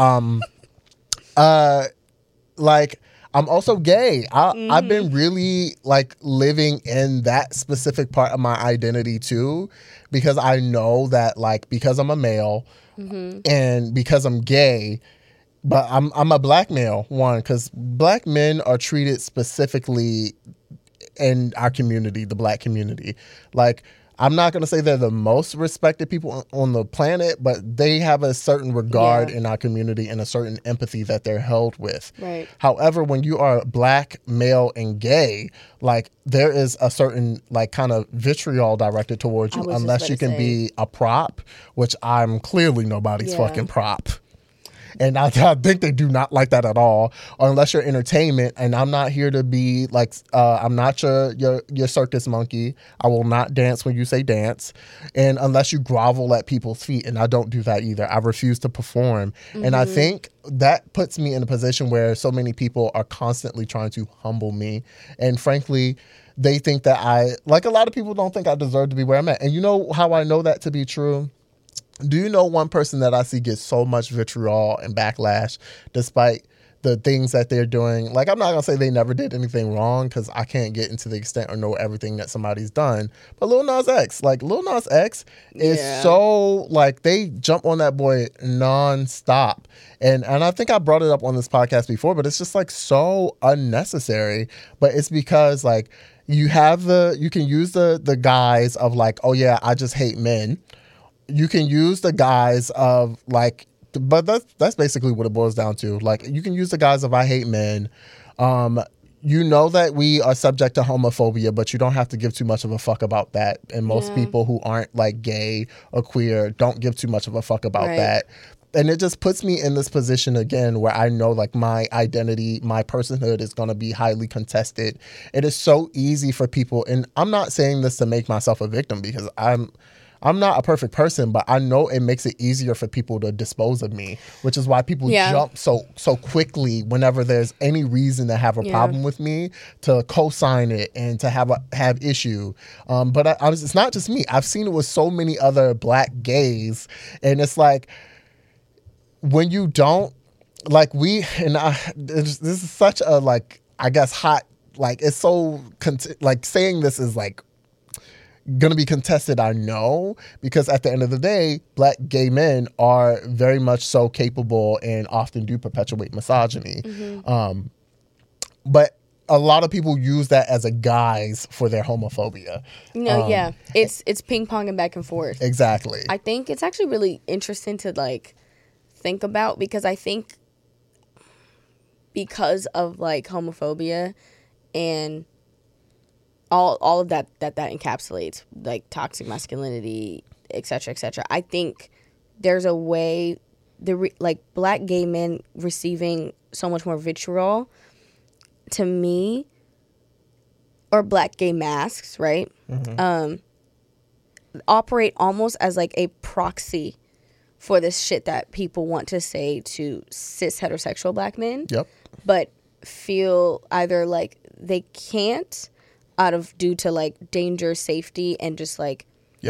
Speaker 1: like I'm also gay. I've been really like living in that specific part of my identity too, because I know that like because I'm a male and because I'm gay. But I'm a Black male, one, because Black men are treated specifically in our community, the Black community. Like, I'm not going to say they're the most respected people on the planet, but they have a certain regard in our community and a certain empathy that they're held with.
Speaker 2: Right.
Speaker 1: However, when you are Black, male, and gay, like there is a certain like kind of vitriol directed towards you unless you can be a prop, which I'm clearly nobody's fucking prop. And I think they do not like that at all, or unless you're entertainment. And I'm not here to be like, I'm not your circus monkey. I will not dance when you say dance. And unless you grovel at people's feet, and I don't do that either. I refuse to perform. And I think that puts me in a position where so many people are constantly trying to humble me. And frankly, they think that like a lot of people don't think I deserve to be where I'm at. And you know how I know that to be true? Do you know one person that I see get so much vitriol and backlash despite the things that they're doing? Like, I'm not going to say they never did anything wrong because I can't get into the extent or know everything that somebody's done. But Lil Nas X, like Lil Nas X is so like they jump on that boy nonstop. And I think I brought it up on this podcast before, but it's just like so unnecessary. But it's because like, you can use the guise of like, oh yeah, I just hate men. You can use the guise of like, but that's basically what it boils down to. Like, you can use the guise of I hate men. You know that we are subject to homophobia, but you don't have to give too much of a fuck about that. And most people who aren't like gay or queer don't give too much of a fuck about that. And it just puts me in this position again where I know like my identity, my personhood is going to be highly contested. It is so easy for people. And I'm not saying this to make myself a victim, because I'm not a perfect person, but I know it makes it easier for people to dispose of me, which is why people jump so quickly whenever there's any reason to have a problem with me, to co-sign it and to have issue. But it's not just me. I've seen it with so many other Black gays, and it's like, when you don't, like, this is such a, like, I guess hot, like, it's so like saying this is like going to be contested, I know, because at the end of the day, Black gay men are very much so capable and often do perpetuate misogyny. But a lot of people use that as a guise for their homophobia.
Speaker 2: It's ping ponging back and forth.
Speaker 1: Exactly.
Speaker 2: I think it's actually really interesting to like think about, because I think because of like homophobia and all of that encapsulates like toxic masculinity, etc., etc. I think there's a way like Black gay men receiving so much more vitriol, to me, or Black gay masks, right? Operate almost as like a proxy for this shit that people want to say to cis heterosexual Black men. But feel either like they can't, due to like danger, safety, and just like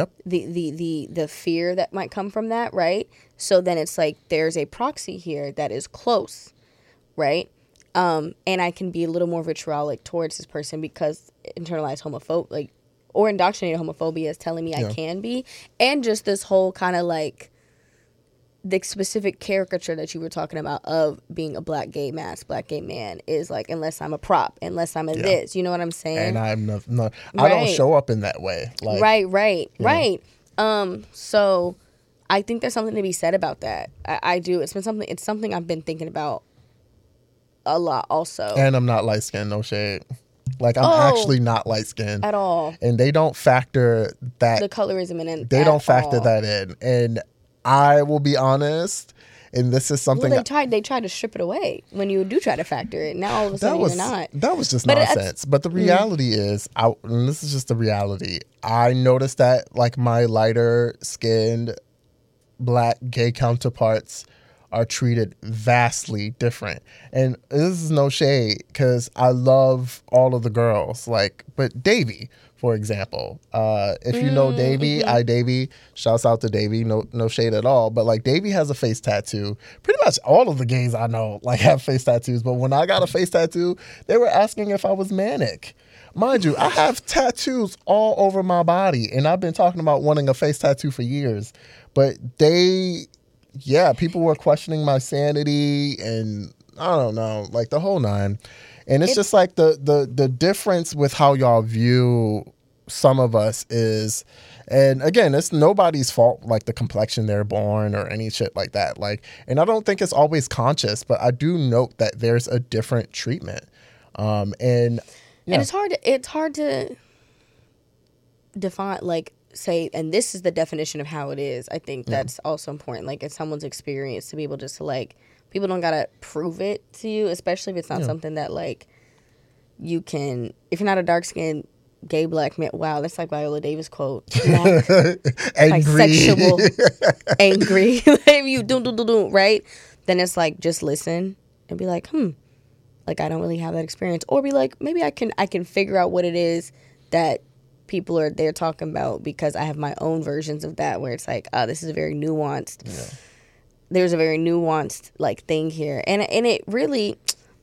Speaker 2: the fear that might come from that, right? So then it's like there's a proxy here that is close, right? And I can be a little more vitriolic towards this person because internalized homophobia, or indoctrinated homophobia is telling me I can be, and just this whole kind of like the specific caricature that you were talking about of being a Black gay man is like, unless I'm a prop, unless I'm a this, you know what I'm saying?
Speaker 1: And I'm not I don't show up in that way. Like,
Speaker 2: right. So I think there's something to be said about that. I do. It's something I've been thinking about a lot also.
Speaker 1: And I'm not light skinned, no shade. Like, I'm actually not light skinned
Speaker 2: at all.
Speaker 1: And they don't factor that,
Speaker 2: the colorism in it.
Speaker 1: They don't factor that in. And I will be honest, and this is something...
Speaker 2: Well, they tried to strip it away when you do try to factor it. Now all of a sudden you're not.
Speaker 1: That was just nonsense. But the reality is, and this is just the reality, I noticed that like my lighter skinned Black gay counterparts are treated vastly different. And this is no shade, because I love all of the girls. Like, but Davy, for example, if you know Davy, Davy, shouts out to Davy, no shade at all. But like, Davy has a face tattoo. Pretty much all of the gays I know like have face tattoos. But when I got a face tattoo, they were asking if I was manic. Mind you, I have tattoos all over my body, and I've been talking about wanting a face tattoo for years. But people were questioning my sanity, and I don't know, like the whole nine. And it's just like the difference with how y'all view some of us is, and again, it's nobody's fault, like the complexion they're born or any shit like that. Like, and I don't think it's always conscious, but I do note that there's a different treatment. And it's hard to define, like, say, and this is the definition of how it is. I think that's also important. Like, it's someone's experience to be able just to like, people don't gotta prove it to you, especially if it's not something that like you can. If you're not a dark skinned gay Black man, wow, that's like Viola Davis quote. Angry, like sexual, angry. If you do right, then it's like just listen and be like, like I don't really have that experience, or be like, maybe I can figure out what it is that people are there talking about, because I have my own versions of that where it's like, this is a very nuanced. Yeah. There's a very nuanced like thing here, and it really,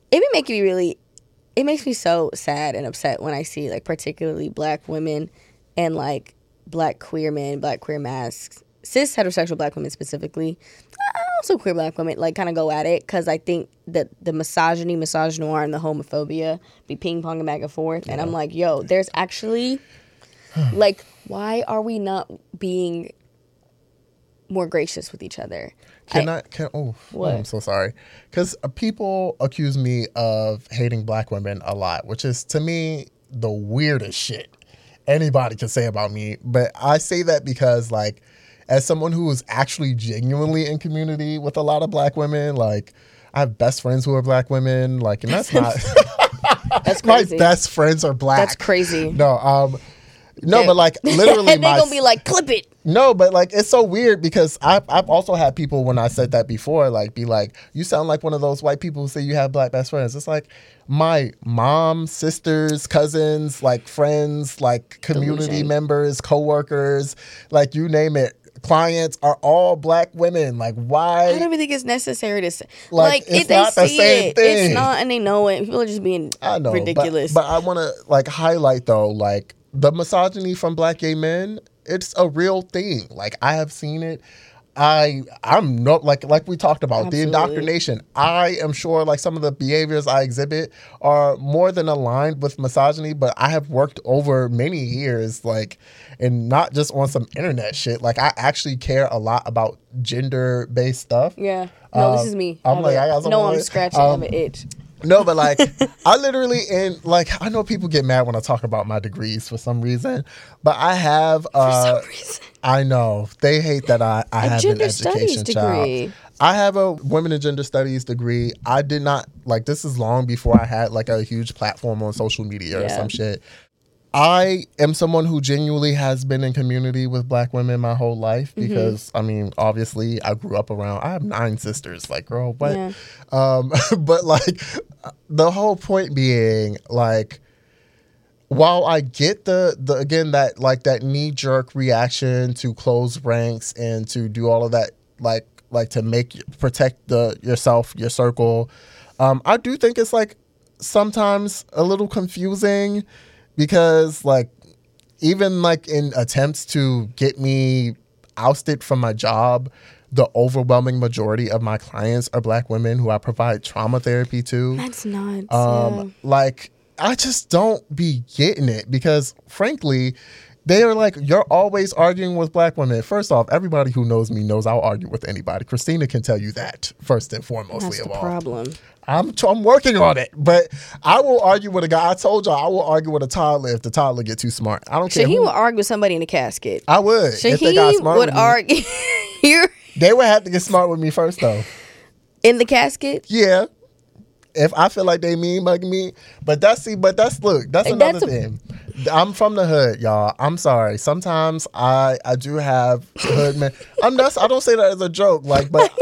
Speaker 1: it makes me so sad and upset when I see like particularly Black women and like Black queer men, Black queer masks, cis heterosexual Black women specifically.
Speaker 2: also queer black women like kind of go at it because I think that the misogyny, misogynoir, and the homophobia be ping ponging back and forth, and I'm like, yo, there's actually like, why are we not being more gracious with each other?
Speaker 1: What? I'm so sorry. Because people accuse me of hating black women a lot, which is, to me, the weirdest shit anybody can say about me. But I say that because, like, as someone who is actually genuinely in community with a lot of black women, like, I have best friends who are black women, like, and that's not...
Speaker 2: That's crazy.
Speaker 1: My best friends are black.
Speaker 2: That's crazy.
Speaker 1: No, but like literally,
Speaker 2: they're gonna be like, clip it.
Speaker 1: No, but like it's so weird because I've also had people when I said that before, like be like, you sound like one of those white people who say you have black best friends. It's like my mom, sisters, cousins, like friends, like community members, coworkers, like you name it. Clients are all black women. Like, why?
Speaker 2: I don't even think it's necessary to say.
Speaker 1: Like
Speaker 2: if they
Speaker 1: not the
Speaker 2: see
Speaker 1: same
Speaker 2: it,
Speaker 1: thing.
Speaker 2: it's not, and they know it. People are just being ridiculous.
Speaker 1: But I want to like highlight though, like the misogyny from black gay men. It's a real thing. Like I have seen it. I'm not like we talked about
Speaker 2: Absolutely.
Speaker 1: the indoctrination. I am sure like some of the behaviors I exhibit are more than aligned with misogyny, but I have worked over many years like and not just on some internet shit. Like I actually care a lot about gender based stuff.
Speaker 2: Yeah. No, this is me.
Speaker 1: I'm like I got some
Speaker 2: I'm scratching. I have an itch.
Speaker 1: No, but like I literally I know people get mad when I talk about my degrees for some reason, but I have
Speaker 2: for some reason.
Speaker 1: I know they hate that I have an education
Speaker 2: degree.
Speaker 1: I have a women and gender studies degree. I did not like this is long before I had like a huge platform on social media or some shit. I am someone who genuinely has been in community with black women my whole life because, I mean, obviously I grew up around, I have 9 sisters, like, girl, what? Yeah. But, like, the whole point being, like, while I get the again, that, like, that knee-jerk reaction to close ranks and to do all of that, like to protect yourself, your circle, I do think it's, like, sometimes a little confusing. Because, like, even, like, in attempts to get me ousted from my job, the overwhelming majority of my clients are black women who I provide trauma therapy to.
Speaker 2: That's nuts.
Speaker 1: Like, I just don't be getting it because, frankly, they are like, you're always arguing with black women. First off, everybody who knows me knows I'll argue with anybody. Christina can tell you that, first and foremost.
Speaker 2: That's the problem.
Speaker 1: I'm working on it, but I will argue with a guy. I told y'all I will argue with a toddler if the toddler get too smart. I don't care.
Speaker 2: He would argue with somebody in a casket.
Speaker 1: I would.
Speaker 2: If they got smart would argue.
Speaker 1: They would have to get smart with me first, though.
Speaker 2: In the casket?
Speaker 1: Yeah. If I feel like they mean mugging me, that's another thing. I'm from the hood, y'all. I'm sorry. Sometimes I do have hood men. I don't say that as a joke, like, but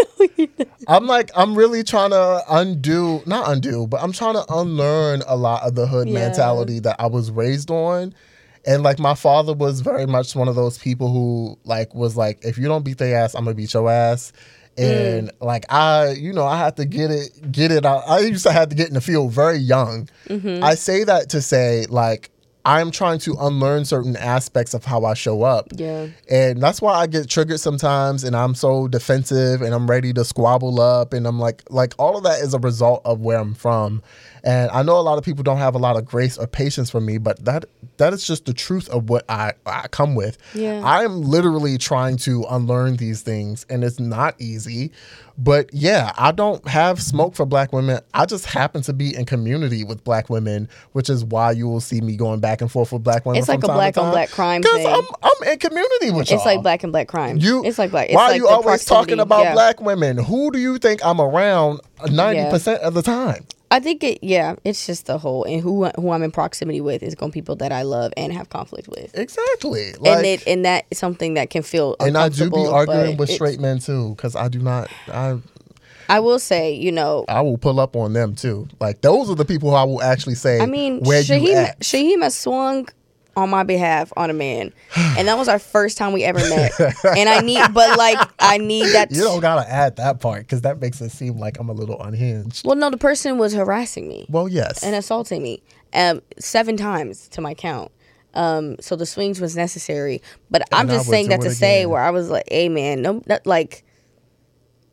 Speaker 1: I'm really trying to not undo, but I'm trying to unlearn a lot of the hood mentality that I was raised on. And like my father was very much one of those people who like was like, if you don't beat their ass, I'm gonna beat your ass. And like I had to get it out. I used to have to get in the field very young. I say that to say like I'm trying to unlearn certain aspects of how I show up. Yeah. And that's why I get triggered sometimes and I'm so defensive and I'm ready to squabble up and I'm like all of that is a result of where I'm from. And I know a lot of people don't have a lot of grace or patience for me, but that is just the truth of what I come with. Yeah. I am literally trying to unlearn these things and it's not easy. But yeah, I don't have smoke for black women. I just happen to be in community with black women, which is why you will see me going back and forth with black women.
Speaker 2: It's like a black on black crime thing.
Speaker 1: Because I'm in community with y'all.
Speaker 2: It's like black and black crime. It's like black. It's
Speaker 1: why
Speaker 2: like
Speaker 1: are you always talking about black women? Who do you think I'm around 90% of the time?
Speaker 2: I think it's just the whole, and who I'm in proximity with is going to be people that I love and have conflict with.
Speaker 1: Exactly.
Speaker 2: Like, and that is something that can feel uncomfortable.
Speaker 1: And I do be arguing with straight men too, because I do not,
Speaker 2: I will say,
Speaker 1: I will pull up on them too. Like those are the people who I will actually say, where you at?
Speaker 2: Shaheem has swung on my behalf on a man, and that was our first time we ever met. And I need that.
Speaker 1: You don't gotta add that part because that makes it seem like I'm a little unhinged.
Speaker 2: Well, no, the person was harassing me.
Speaker 1: Well, yes,
Speaker 2: and assaulting me 7 times to my count. So the swings was necessary, but I'm just saying that to say where I was like, hey man, no, like.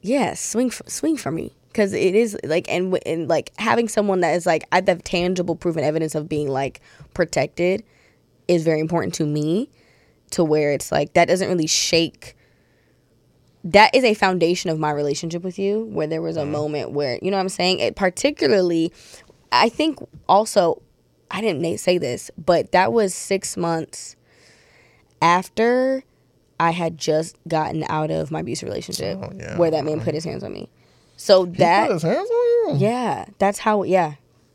Speaker 2: yeah, swing for me. Because it is like, and like having someone that is like, I have tangible proof and evidence of being like protected is very important to me, to where it's like, that doesn't really shake. That is a foundation of my relationship with you, where there was a moment where, you know what I'm saying? It particularly, I think also, I didn't say this, but that was 6 months after I had just gotten out of my abusive relationship, where that man put his hands on me. So
Speaker 1: He put his hands on you?
Speaker 2: Yeah, that's how, yeah.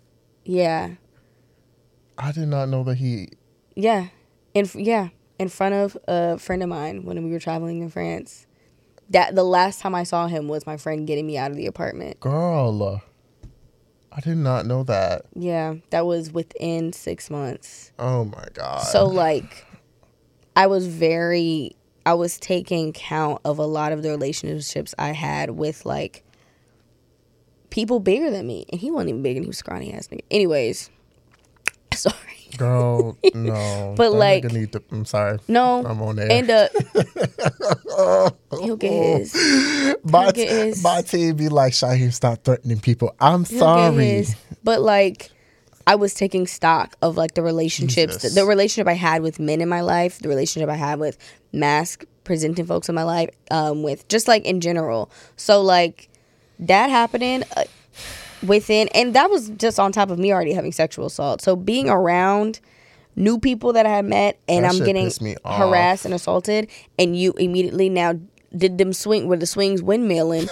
Speaker 1: I did not know that he...
Speaker 2: Yeah, in front of a friend of mine when we were traveling in France. That the last time I saw him was my friend getting me out of the apartment.
Speaker 1: Girl, I did not know that.
Speaker 2: Yeah, that was within 6 months.
Speaker 1: Oh my God.
Speaker 2: So like, I was taking count of a lot of the relationships I had with like people bigger than me, and he wasn't even big, and he was scrawny ass nigga. Anyways, sorry.
Speaker 1: Girl, no.
Speaker 2: But like,
Speaker 1: I'm sorry.
Speaker 2: No,
Speaker 1: I'm on there.
Speaker 2: And he'll get his.
Speaker 1: My team be like, Shaheem, stop threatening people. I'm sorry.
Speaker 2: But like, I was taking stock of like the relationships, the relationship I had with men in my life, the relationship I had with mask presenting folks in my life, with just like in general. So like that happening. And that was just on top of me already having sexual assault. So being around new people that I had met, and I'm getting harassed and assaulted, and you immediately now did them were the swings windmilling.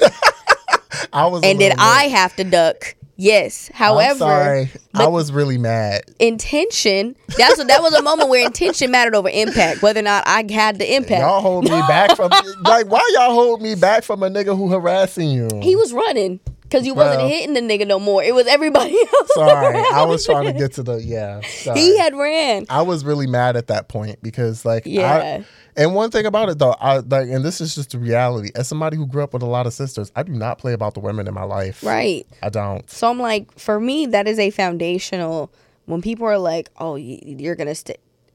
Speaker 2: I have to duck. Yes. However,
Speaker 1: I'm sorry. I was really mad.
Speaker 2: Intention. That was a moment where intention mattered over impact. Whether or not I had the impact.
Speaker 1: Y'all hold me back from like, why y'all hold me back from a nigga who harassing you?
Speaker 2: He was running. Because you wasn't hitting the nigga no more. It was everybody else.
Speaker 1: Sorry. I was trying to get to the, sorry.
Speaker 2: He had ran.
Speaker 1: I was really mad at that point because like, and one thing about it though, and this is just the reality. As somebody who grew up with a lot of sisters, I do not play about the women in my life.
Speaker 2: Right.
Speaker 1: I don't.
Speaker 2: So I'm like, for me, that is a foundational, when people are like, oh, you're going to stay.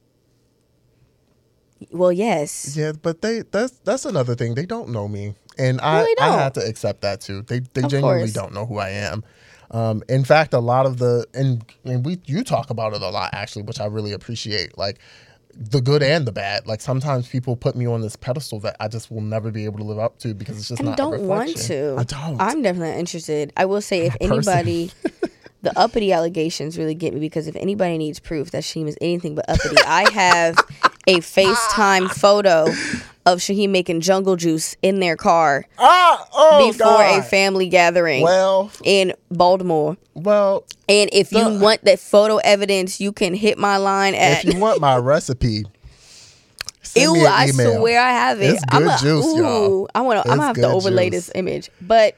Speaker 2: Well, yes.
Speaker 1: Yeah, but that's another thing. They don't know me. And I have to accept that too. They genuinely don't know who I am. In fact, a lot of you talk about it a lot actually, which I really appreciate. Like the good and the bad. Like sometimes people put me on this pedestal that I just will never be able to live up to because it's just not a reflection.
Speaker 2: Want to.
Speaker 1: I don't.
Speaker 2: I'm definitely interested. I will say, if anybody, the uppity allegations really get me, because if anybody needs proof that Shaheem is anything but uppity, I have a FaceTime photo of Shaheem making jungle juice in their car before a family gathering in Baltimore.
Speaker 1: Well,
Speaker 2: and if you want that photo evidence, you can hit my line at.
Speaker 1: If you want my recipe, send me an
Speaker 2: I
Speaker 1: email.
Speaker 2: swear I have it.
Speaker 1: It's good juice, y'all.
Speaker 2: I'm gonna have to overlay this image, but.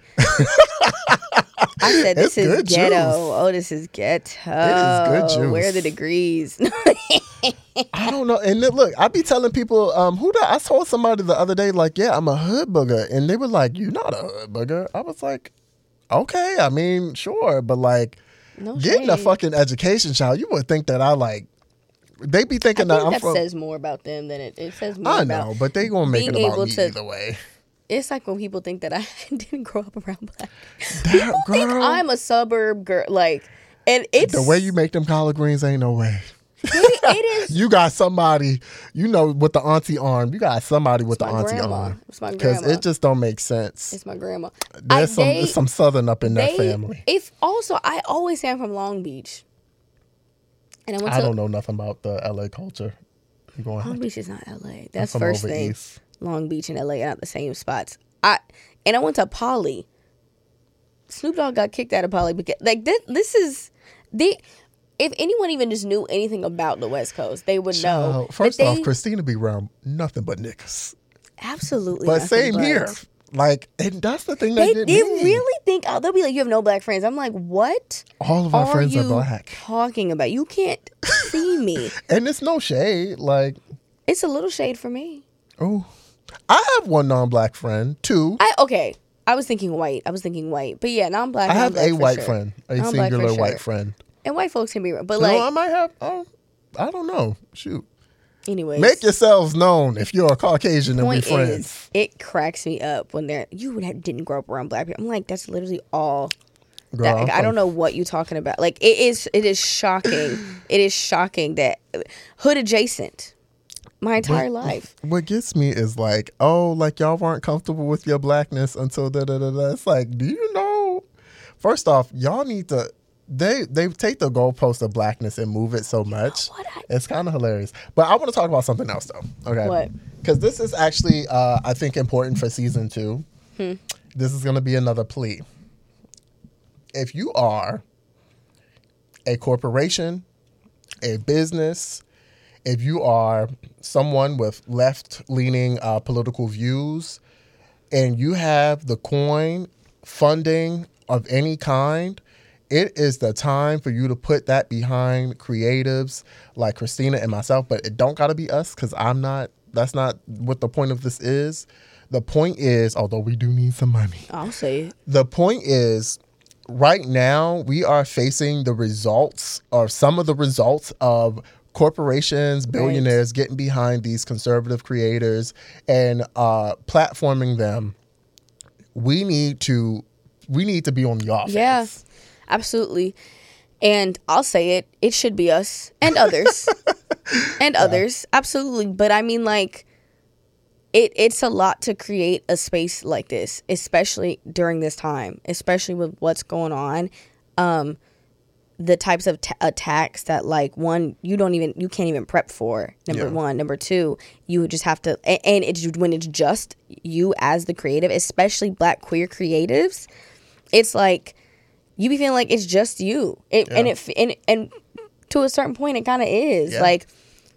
Speaker 2: I said, this is ghetto. Juice. Oh, this is ghetto.
Speaker 1: It is good juice.
Speaker 2: Where are the degrees?
Speaker 1: I don't know. And look, I be telling people, I told somebody the other day, like, yeah, I'm a hood booger. And they were like, you're not a hood booger. I was like, okay, I mean, sure. But like, getting a fucking education, child, you would think that they be thinking
Speaker 2: that says more about them than it says more about.
Speaker 1: I know, but they gonna make it about me either way.
Speaker 2: It's like when people think that I didn't grow up around black. People think I'm a suburb girl. Like, and it's
Speaker 1: the way you make them collard greens ain't no way.
Speaker 2: It is.
Speaker 1: You got somebody, with the auntie arm. You got somebody with the auntie arm.
Speaker 2: It's my grandma.
Speaker 1: Because it just don't make sense.
Speaker 2: It's my grandma.
Speaker 1: There's some Southern up in that family.
Speaker 2: I always say I'm from Long Beach. And I
Speaker 1: don't know nothing about the LA culture.
Speaker 2: Long Beach is not LA. That's the first thing. East. Long Beach and LA are not the same spots. I went to Poly. Snoop Dogg got kicked out of Poly because if anyone even just knew anything about the West Coast, they would know.
Speaker 1: First off, Christina be around nothing but niggas.
Speaker 2: Absolutely.
Speaker 1: But same here. Like, and that's the thing they
Speaker 2: really think, they'll be like, you have no black friends. I'm like, what?
Speaker 1: All of our friends are black.
Speaker 2: Talking about? You can't see me.
Speaker 1: And it's no shade. Like,
Speaker 2: it's a little shade for me.
Speaker 1: Oh, I have one non-black friend. Two.
Speaker 2: I was thinking white. But yeah, non-black.
Speaker 1: I have a white friend, a singular white friend.
Speaker 2: And white folks can be, but
Speaker 1: I might have. I don't know. Shoot.
Speaker 2: Anyways,
Speaker 1: make yourselves known if you're a Caucasian and we
Speaker 2: point
Speaker 1: friends.
Speaker 2: is, it cracks me up when didn't grow up around black people. I'm like, that's literally all.
Speaker 1: Girl,
Speaker 2: I don't know what you're talking about. Like, it is shocking. It is shocking that hood adjacent my entire life.
Speaker 1: What gets me is like, oh, like y'all weren't comfortable with your blackness until da-da-da-da. It's like, do you know? First off, y'all need to, they take the goalpost of blackness and move it so much. It's kind of hilarious. But I want to talk about something else though. Okay.
Speaker 2: What?
Speaker 1: Because this is actually, I think, important for season 2. This is going to be another plea. If you are a corporation, a business, if you are someone with left-leaning political views, and you have the coin, funding of any kind, it is the time for you to put that behind creatives like Christina and myself. But it don't got to be us, because that's not what the point of this is. The point is, although we do need some money.
Speaker 2: I'll say it.
Speaker 1: The point is, right now, we are facing the results, or some of the results of corporations, billionaires getting behind these conservative creators and platforming them. We need to be on the offense.
Speaker 2: Yeah, absolutely. And I'll say it. It should be us and others. And others. Absolutely. But I mean, like, it's a lot to create a space like this, especially during this time, especially with what's going on. The types of attacks that, like, one, you can't even prep for. Number one. Number two, you just have to, and it's when it's just you as the creative, especially Black queer creatives, it's like you be feeling like it's just you. And to a certain point, it kind of is. Yeah. Like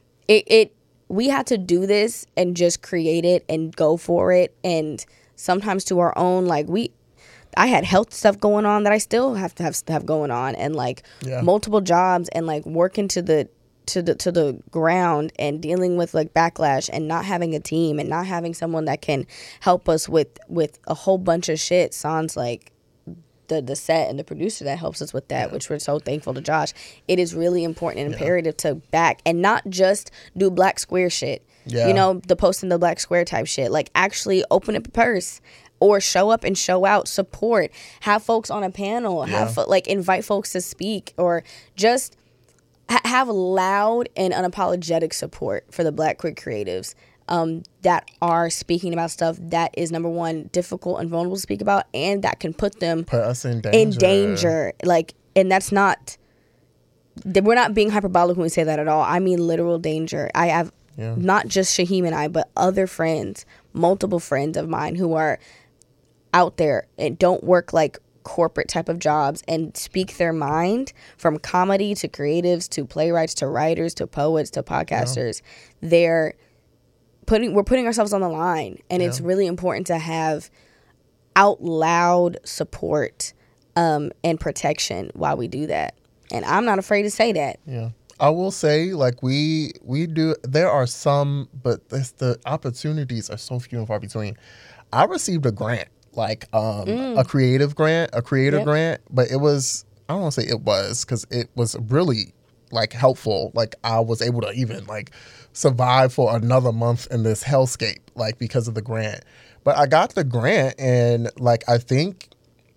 Speaker 2: we had to do this and just create it and go for it. And sometimes to our own, like, I had health stuff going on that I still have to have going on, and like multiple jobs, and like working to the ground and dealing with like backlash and not having a team and not having someone that can help us with a whole bunch of shit. Sounds like the set and the producer that helps us with that, which we're so thankful to Josh. It is really important and imperative to back and not just do Black Square shit. You know, the posting the Black Square type shit. Like, actually open up a purse or show up and show out, support, have folks on a panel, invite folks to speak, or just have loud and unapologetic support for the Black queer creatives that are speaking about stuff that is, number one, difficult and vulnerable to speak about, and that can put us in danger. Like, and that's not, we're not being hyperbolic when we say that at all. I mean literal danger. I have not just Shaheem and I, but other friends, multiple friends of mine who are out there and don't work like corporate type of jobs and speak their mind, from comedy to creatives to playwrights to writers to poets to podcasters. We're putting ourselves on the line, and it's really important to have out loud support and protection while we do that. And I'm not afraid to say that.
Speaker 1: Yeah. I will say, like, we do, there are some, but the opportunities are so few and far between. I received a grant, like a creative grant, a creator grant, but it was, I don't want to say it was, because it was really like helpful. Like, I was able to even like survive for another month in this hellscape, like, because of the grant. But I got the grant, and like, I think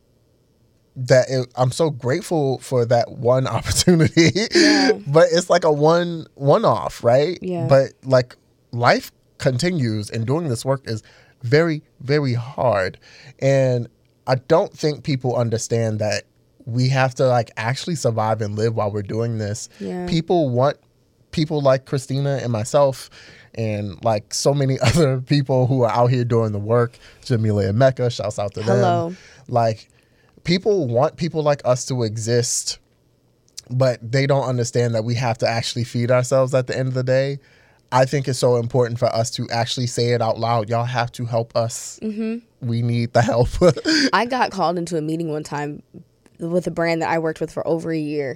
Speaker 1: that I'm so grateful for that one opportunity. But it's like a one-off, right? But like, life continues, and doing this work is very, very hard. And I don't think people understand that we have to like actually survive and live while we're doing this. People want people like Christina and myself, and like so many other people who are out here doing the work. Jamila and Mecca, shouts out to them. Like, people want people like us to exist, but they don't understand that we have to actually feed ourselves at the end of the day. I think it's so important for us to actually say it out loud. Y'all have to help us. We need the help.
Speaker 2: I got called into a meeting one time with a brand that I worked with for over a year,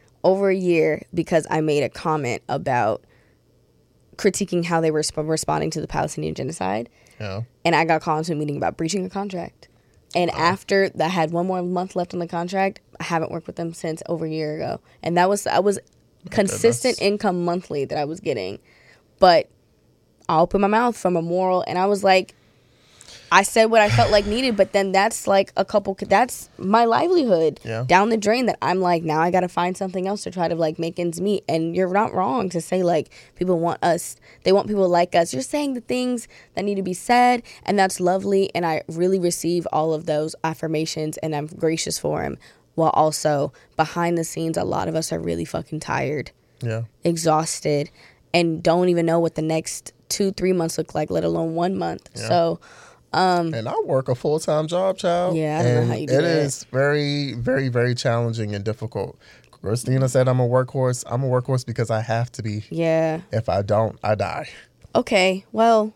Speaker 2: because I made a comment about critiquing how they were responding to the Palestinian genocide. And I got called into a meeting about breaching a contract. And after that, I had one more month left on the contract. I haven't worked with them since over a year ago. And I was consistent income monthly that I was getting. But I opened my mouth from a moral, and I was like, I said what I felt like needed, but then that's like that's my livelihood down the drain, that I'm like, now I got to find something else to try to like make ends meet. And you're not wrong to say like people want us, they want people like us. You're saying the things that need to be said, and that's lovely. And I really receive all of those affirmations, and I'm gracious for them. While also behind the scenes, a lot of us are really fucking tired, exhausted, and don't even know what the next 2-3 months look like, let alone 1 month. So,
Speaker 1: and I work a full-time job, child.
Speaker 2: Yeah, I don't know how you do
Speaker 1: it.
Speaker 2: It
Speaker 1: is very, very, very challenging and difficult. Christina said I'm a workhorse. I'm a workhorse because I have to be.
Speaker 2: Yeah.
Speaker 1: If I don't, I die.
Speaker 2: Okay, well,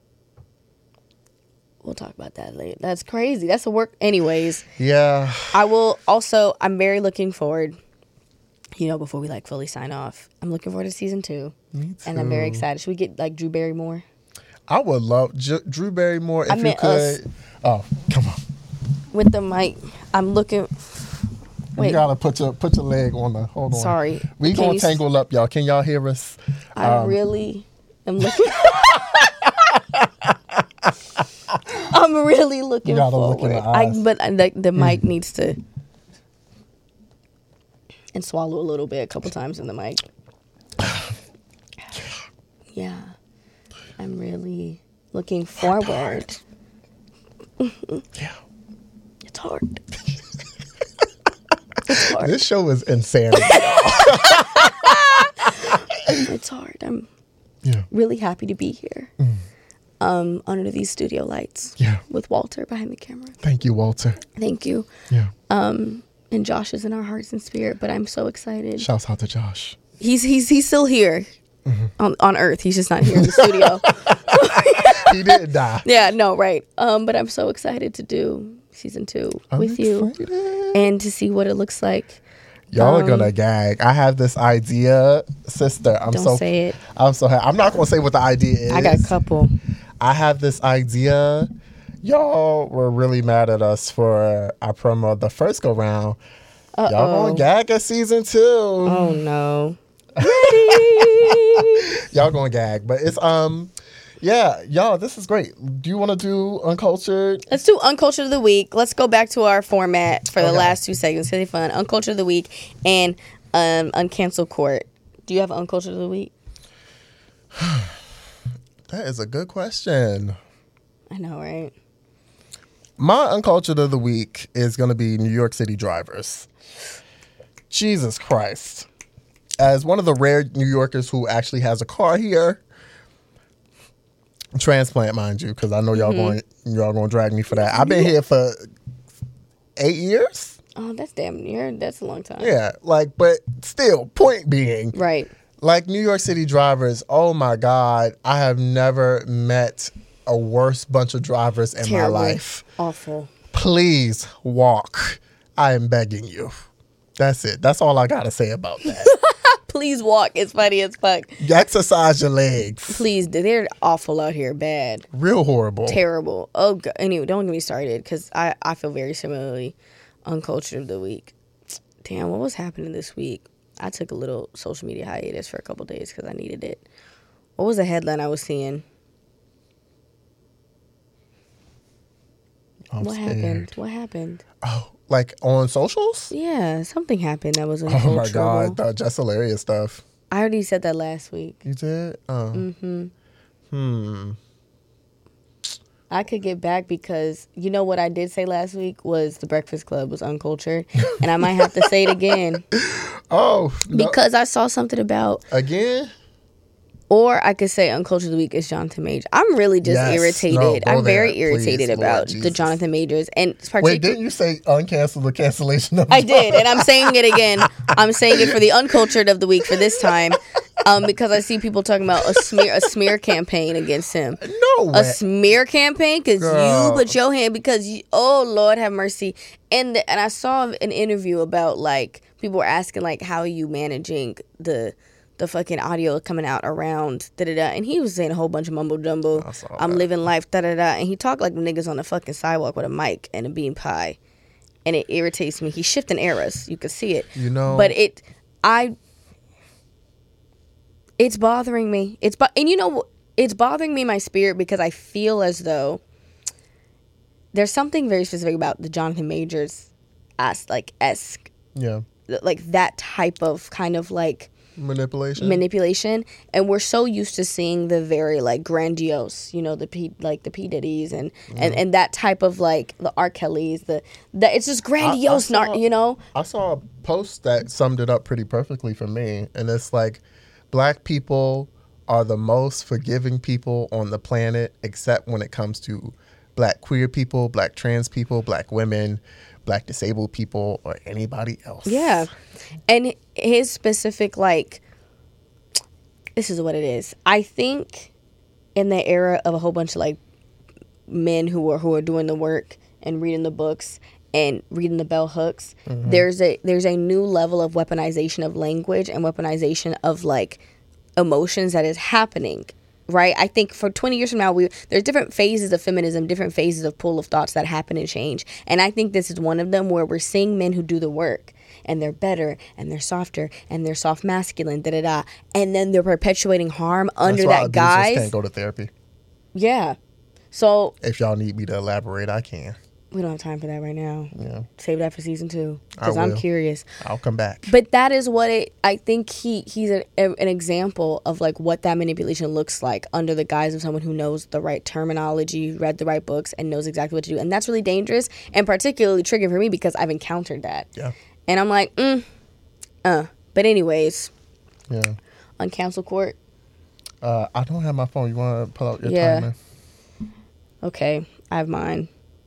Speaker 2: we'll talk about that later. That's crazy. That's a work. Anyways.
Speaker 1: Yeah.
Speaker 2: I will also, I'm very looking forward, before we like fully sign off, I'm looking forward to season 2.
Speaker 1: Me too.
Speaker 2: And I'm very excited. Should we get like Drew Barrymore?
Speaker 1: I would love Drew Barrymore if you could.
Speaker 2: Us.
Speaker 1: Oh, come on.
Speaker 2: With the mic, I'm looking. Wait.
Speaker 1: You gotta put your leg on the. Hold on.
Speaker 2: Sorry.
Speaker 1: We gonna tangle up, y'all. Can y'all hear us?
Speaker 2: I really am looking. I'm really looking forward.
Speaker 1: Look in the eyes.
Speaker 2: But the mic needs to and swallow a little bit a couple times in the mic. Yeah. I'm really looking forward.
Speaker 1: Yeah.
Speaker 2: It's hard. It's hard.
Speaker 1: This show is insanity.
Speaker 2: It's hard. I'm really happy to be here. Under these studio lights.
Speaker 1: Yeah.
Speaker 2: With Walter behind the camera.
Speaker 1: Thank you, Walter.
Speaker 2: Thank you.
Speaker 1: Yeah.
Speaker 2: And Josh is in our hearts and spirit, but I'm so excited.
Speaker 1: Shouts out to Josh.
Speaker 2: He's still here. On Earth. He's just not here in the studio.
Speaker 1: He didn't die.
Speaker 2: Yeah, no, right. But I'm so excited to do season 2 with you and to see what it looks like.
Speaker 1: Y'all are gonna gag. I have this idea, sister.
Speaker 2: Don't say it.
Speaker 1: I'm so happy. I'm not gonna say what the idea is.
Speaker 2: I got a couple.
Speaker 1: I have this idea. Y'all were really mad at us for our promo the first go round. Y'all gonna gag at season 2.
Speaker 2: Oh no. Ready.
Speaker 1: Y'all gonna gag, but it's y'all, this is great. Do you want to do Uncultured?
Speaker 2: Let's do Uncultured of the Week. Let's go back to our format for the last 2 segments. It's really fun. Uncultured of the Week and Uncancel Court. Do you have Uncultured of the Week?
Speaker 1: That is a good question.
Speaker 2: I know, right?
Speaker 1: My Uncultured of the Week is going to be New York City drivers. Jesus Christ. As one of the rare New Yorkers who actually has a car here, transplant, mind you, because I know y'all going to drag me for that. I've been here for 8 years.
Speaker 2: Oh, that's damn near. That's a long time.
Speaker 1: Yeah, but still, point being,
Speaker 2: right?
Speaker 1: Like New York City drivers. Oh my God, I have never met a worse bunch of drivers in my life.
Speaker 2: Awful.
Speaker 1: Please walk. I am begging you. That's it. That's all I gotta say about that.
Speaker 2: Please walk. It's funny as fuck.
Speaker 1: Exercise your legs.
Speaker 2: Please. They're awful out here. Bad.
Speaker 1: Real horrible.
Speaker 2: Terrible. Oh, God. Anyway, don't get me started because I feel very similarly. Uncultured of the Week. Damn, what was happening this week? I took a little social media hiatus for a couple days because I needed it. What was the headline I was seeing? What happened?
Speaker 1: Oh, like on socials?
Speaker 2: Yeah, something happened that was
Speaker 1: Oh my God, the Just Hilarious stuff.
Speaker 2: I already said that last week.
Speaker 1: You did? Oh.
Speaker 2: I could get back because you know what I did say last week was The Breakfast Club was uncultured, and I might have to say it again.
Speaker 1: Oh, no.
Speaker 2: Because I saw something about
Speaker 1: again.
Speaker 2: Or I could say Uncultured of the Week is Jonathan Majors. I'm really just irritated. I'm very irritated about the Jonathan Majors. And
Speaker 1: wait, didn't you say uncancel the cancellation of
Speaker 2: I did, and I'm saying it again. I'm saying it for the Uncultured of the Week for this time. Because I see people talking about a smear campaign against him.
Speaker 1: No way.
Speaker 2: A smear campaign because you put your hand oh Lord have mercy. And I saw an interview about like people were asking like how are you managing the fucking audio coming out around and he was saying a whole bunch of mumbo jumbo. I'm living life and he talked like niggas on the fucking sidewalk with a mic and a bean pie, and it irritates me. He's shifting eras. You can see it.
Speaker 1: You know,
Speaker 2: but It's bothering me. And you know, it's bothering me in my spirit because I feel as though there's something very specific about the Jonathan Majors esque,
Speaker 1: Yeah.
Speaker 2: like that type of kind of like manipulation, and we're so used to seeing the very like grandiose, you know, the P Diddy's and that type of like the R. Kelly's, that it's just grandiose, you know.
Speaker 1: I saw a post that summed it up pretty perfectly for me, and it's like, Black people are the most forgiving people on the planet, except when it comes to Black queer people, Black trans people, Black women, Black disabled people, or anybody else.
Speaker 2: Yeah. And his specific, like, this is what it is. I think in the era of a whole bunch of like men who are doing the work and reading the books and reading the bell hooks, there's a new level of weaponization of language and weaponization of like emotions that is happening. Right? I think for 20 years from now, there's different phases of feminism, different phases of pool of thoughts that happen and change. And I think this is one of them, where we're seeing men who do the work and they're better and they're softer and they're soft masculine, and then they're perpetuating harm under that guise.
Speaker 1: Can't go to therapy.
Speaker 2: Yeah. So
Speaker 1: if y'all need me to elaborate, I can.
Speaker 2: We don't have time for that right now.
Speaker 1: Yeah.
Speaker 2: Save that for season 2 because I'm curious.
Speaker 1: I'll come back.
Speaker 2: But that is what I think he's an example of like what that manipulation looks like under the guise of someone who knows the right terminology, read the right books, and knows exactly what to do. And that's really dangerous and particularly triggering for me because I've encountered that.
Speaker 1: Yeah.
Speaker 2: And I'm like, But anyways.
Speaker 1: Yeah.
Speaker 2: On cancel court.
Speaker 1: I don't have my phone. You want to pull out your timer?
Speaker 2: Okay. I have mine.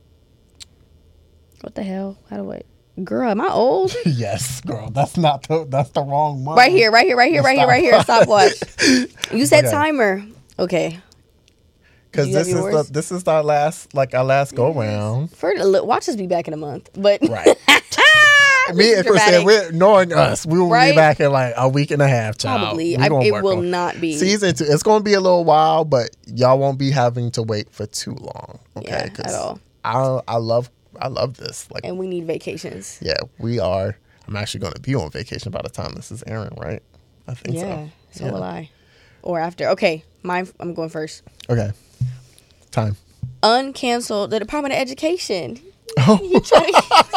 Speaker 2: What the hell? How do I? Girl, am I old?
Speaker 1: Yes, girl. That's the wrong one.
Speaker 2: Right here. Stopwatch. You said timer. Okay.
Speaker 1: Because this is our last go round.
Speaker 2: Watch us be back in a month, but
Speaker 1: right. Me and Kristen, we're knowing us. We will be back in like a week and a half, child.
Speaker 2: Probably. It will not be
Speaker 1: season 2. It's going to be a little while, but y'all won't be having to wait for too long. Okay,
Speaker 2: at all.
Speaker 1: I love this. Like,
Speaker 2: and we need vacations.
Speaker 1: Yeah, we are. I'm actually going to be on vacation by the time this is airing, right? I think so.
Speaker 2: Yeah, so will I. Or after. Okay, I'm going first.
Speaker 1: Okay. Time.
Speaker 2: Uncancel the Department of Education.
Speaker 1: Oh.
Speaker 2: He canceled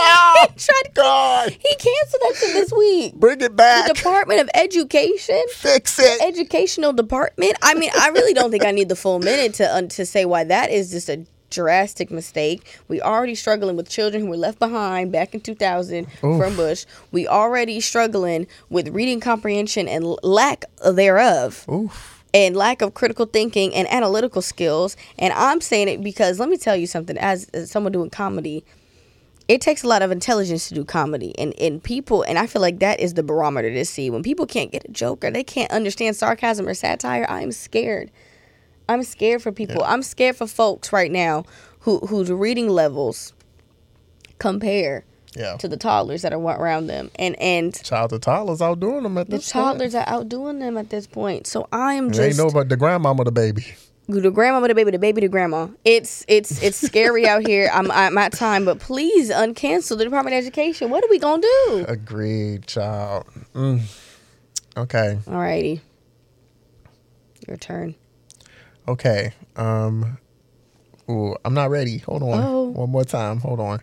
Speaker 2: that shit this week.
Speaker 1: Bring it back.
Speaker 2: The Department of Education.
Speaker 1: Fix it.
Speaker 2: The educational department. I mean, I really don't think I need the full minute to say why that is just a drastic mistake. We already struggling with children who were left behind back in 2000 from Bush. We already struggling with reading comprehension and lack thereof. And lack of critical thinking and analytical skills. And I'm saying it because let me tell you something, as someone doing comedy, it takes a lot of intelligence to do comedy. And people, and I feel like that is the barometer to see. When people can't get a joke or they can't understand sarcasm or satire, I'm scared. I'm scared for people. Yeah. I'm scared for folks right now whose reading levels compare to the toddlers that are around them. And
Speaker 1: the toddlers outdoing them at this point.
Speaker 2: The toddlers are outdoing them at this point. So I'm just...
Speaker 1: Ain't know about the grandmama, the baby.
Speaker 2: The grandmama, the baby, the grandma. It's scary out here. I'm at time, but please uncancel the Department of Education. What are we going to do?
Speaker 1: Agreed, child. Okay.
Speaker 2: Alrighty. Your turn.
Speaker 1: Okay. I'm not ready. Hold on.
Speaker 2: Oh.
Speaker 1: One more time. Hold on.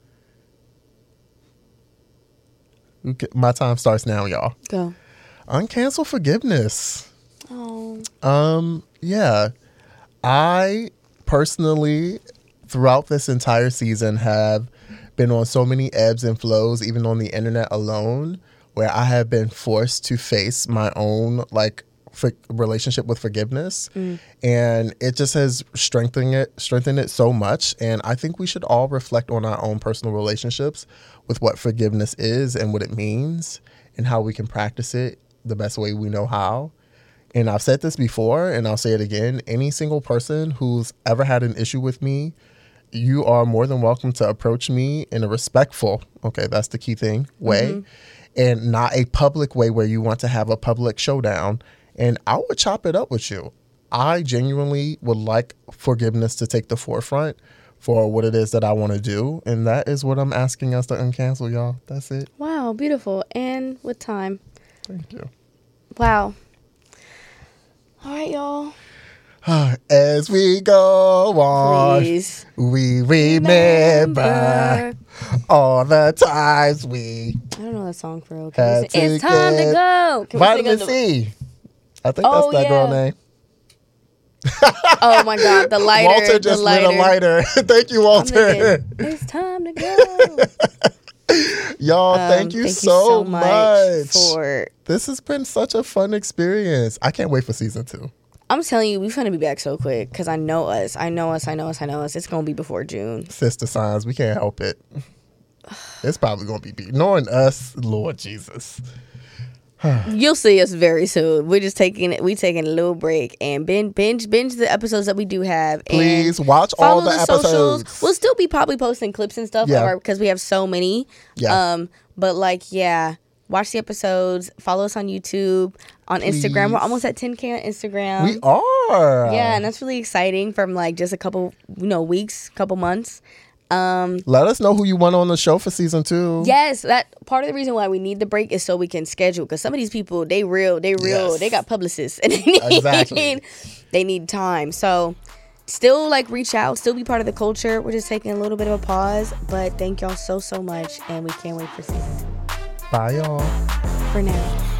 Speaker 1: My time starts now, y'all.
Speaker 2: Go.
Speaker 1: Uncancel forgiveness.
Speaker 2: Oh.
Speaker 1: Yeah. I personally, throughout this entire season, have been on so many ebbs and flows, even on the internet alone, where I have been forced to face my own relationship with forgiveness, and it just has strengthened it so much. And I think we should all reflect on our own personal relationships with what forgiveness is and what it means and how we can practice it the best way we know how. And I've said this before and I'll say it again, any single person who's ever had an issue with me, you are more than welcome to approach me in a respectful, that's the key thing, way, and not a public way where you want to have a public showdown. And I would chop it up with you. I genuinely would like forgiveness to take the forefront for what it is that I want to do. And that is what I'm asking us to uncancel, y'all. That's it.
Speaker 2: Wow, beautiful. And with time.
Speaker 1: Thank you.
Speaker 2: Wow. All right, y'all.
Speaker 1: As we go on,
Speaker 2: Please
Speaker 1: we remember all the times we
Speaker 2: I don't know that song for real.
Speaker 1: had to
Speaker 2: It's time to
Speaker 1: get
Speaker 2: go. Can we sing
Speaker 1: Vitamin
Speaker 2: the-
Speaker 1: C. I think that's
Speaker 2: Oh,
Speaker 1: that girl
Speaker 2: yeah.
Speaker 1: name.
Speaker 2: Oh my God, the lighter.
Speaker 1: Walter just
Speaker 2: the lighter.
Speaker 1: lit a lighter. Thank you,
Speaker 2: I'm
Speaker 1: Walter.
Speaker 2: thinking, it's time to go.
Speaker 1: Y'all, thank you so much.
Speaker 2: for.
Speaker 1: This has been such a fun experience. I can't wait for season 2.
Speaker 2: I'm telling you, we're gonna be back so quick because I know us. It's gonna be before June.
Speaker 1: Sister signs, we can't help it. It's probably gonna be knowing us, Lord Jesus.
Speaker 2: You'll see us very soon. We're taking a little break and binge the episodes that we do have.
Speaker 1: Please
Speaker 2: and
Speaker 1: watch all
Speaker 2: follow
Speaker 1: the episodes.
Speaker 2: Socials. We'll still be probably posting clips and stuff
Speaker 1: Yeah.
Speaker 2: because we have so many.
Speaker 1: Yeah.
Speaker 2: But watch the episodes. Follow us on YouTube, on Instagram. We're almost at 10K on Instagram.
Speaker 1: We are.
Speaker 2: Yeah, and that's really exciting from just a couple weeks, couple months.
Speaker 1: Let us know who you want on the show for season 2.
Speaker 2: Yes, that part of the reason why we need the break is so we can schedule because some of these people they
Speaker 1: Yes.
Speaker 2: they got publicists and they need time. So still reach out, still be part of the culture. We're just taking a little bit of a pause, but thank y'all so much and we can't wait for season 2.
Speaker 1: Bye, y'all.
Speaker 2: For now.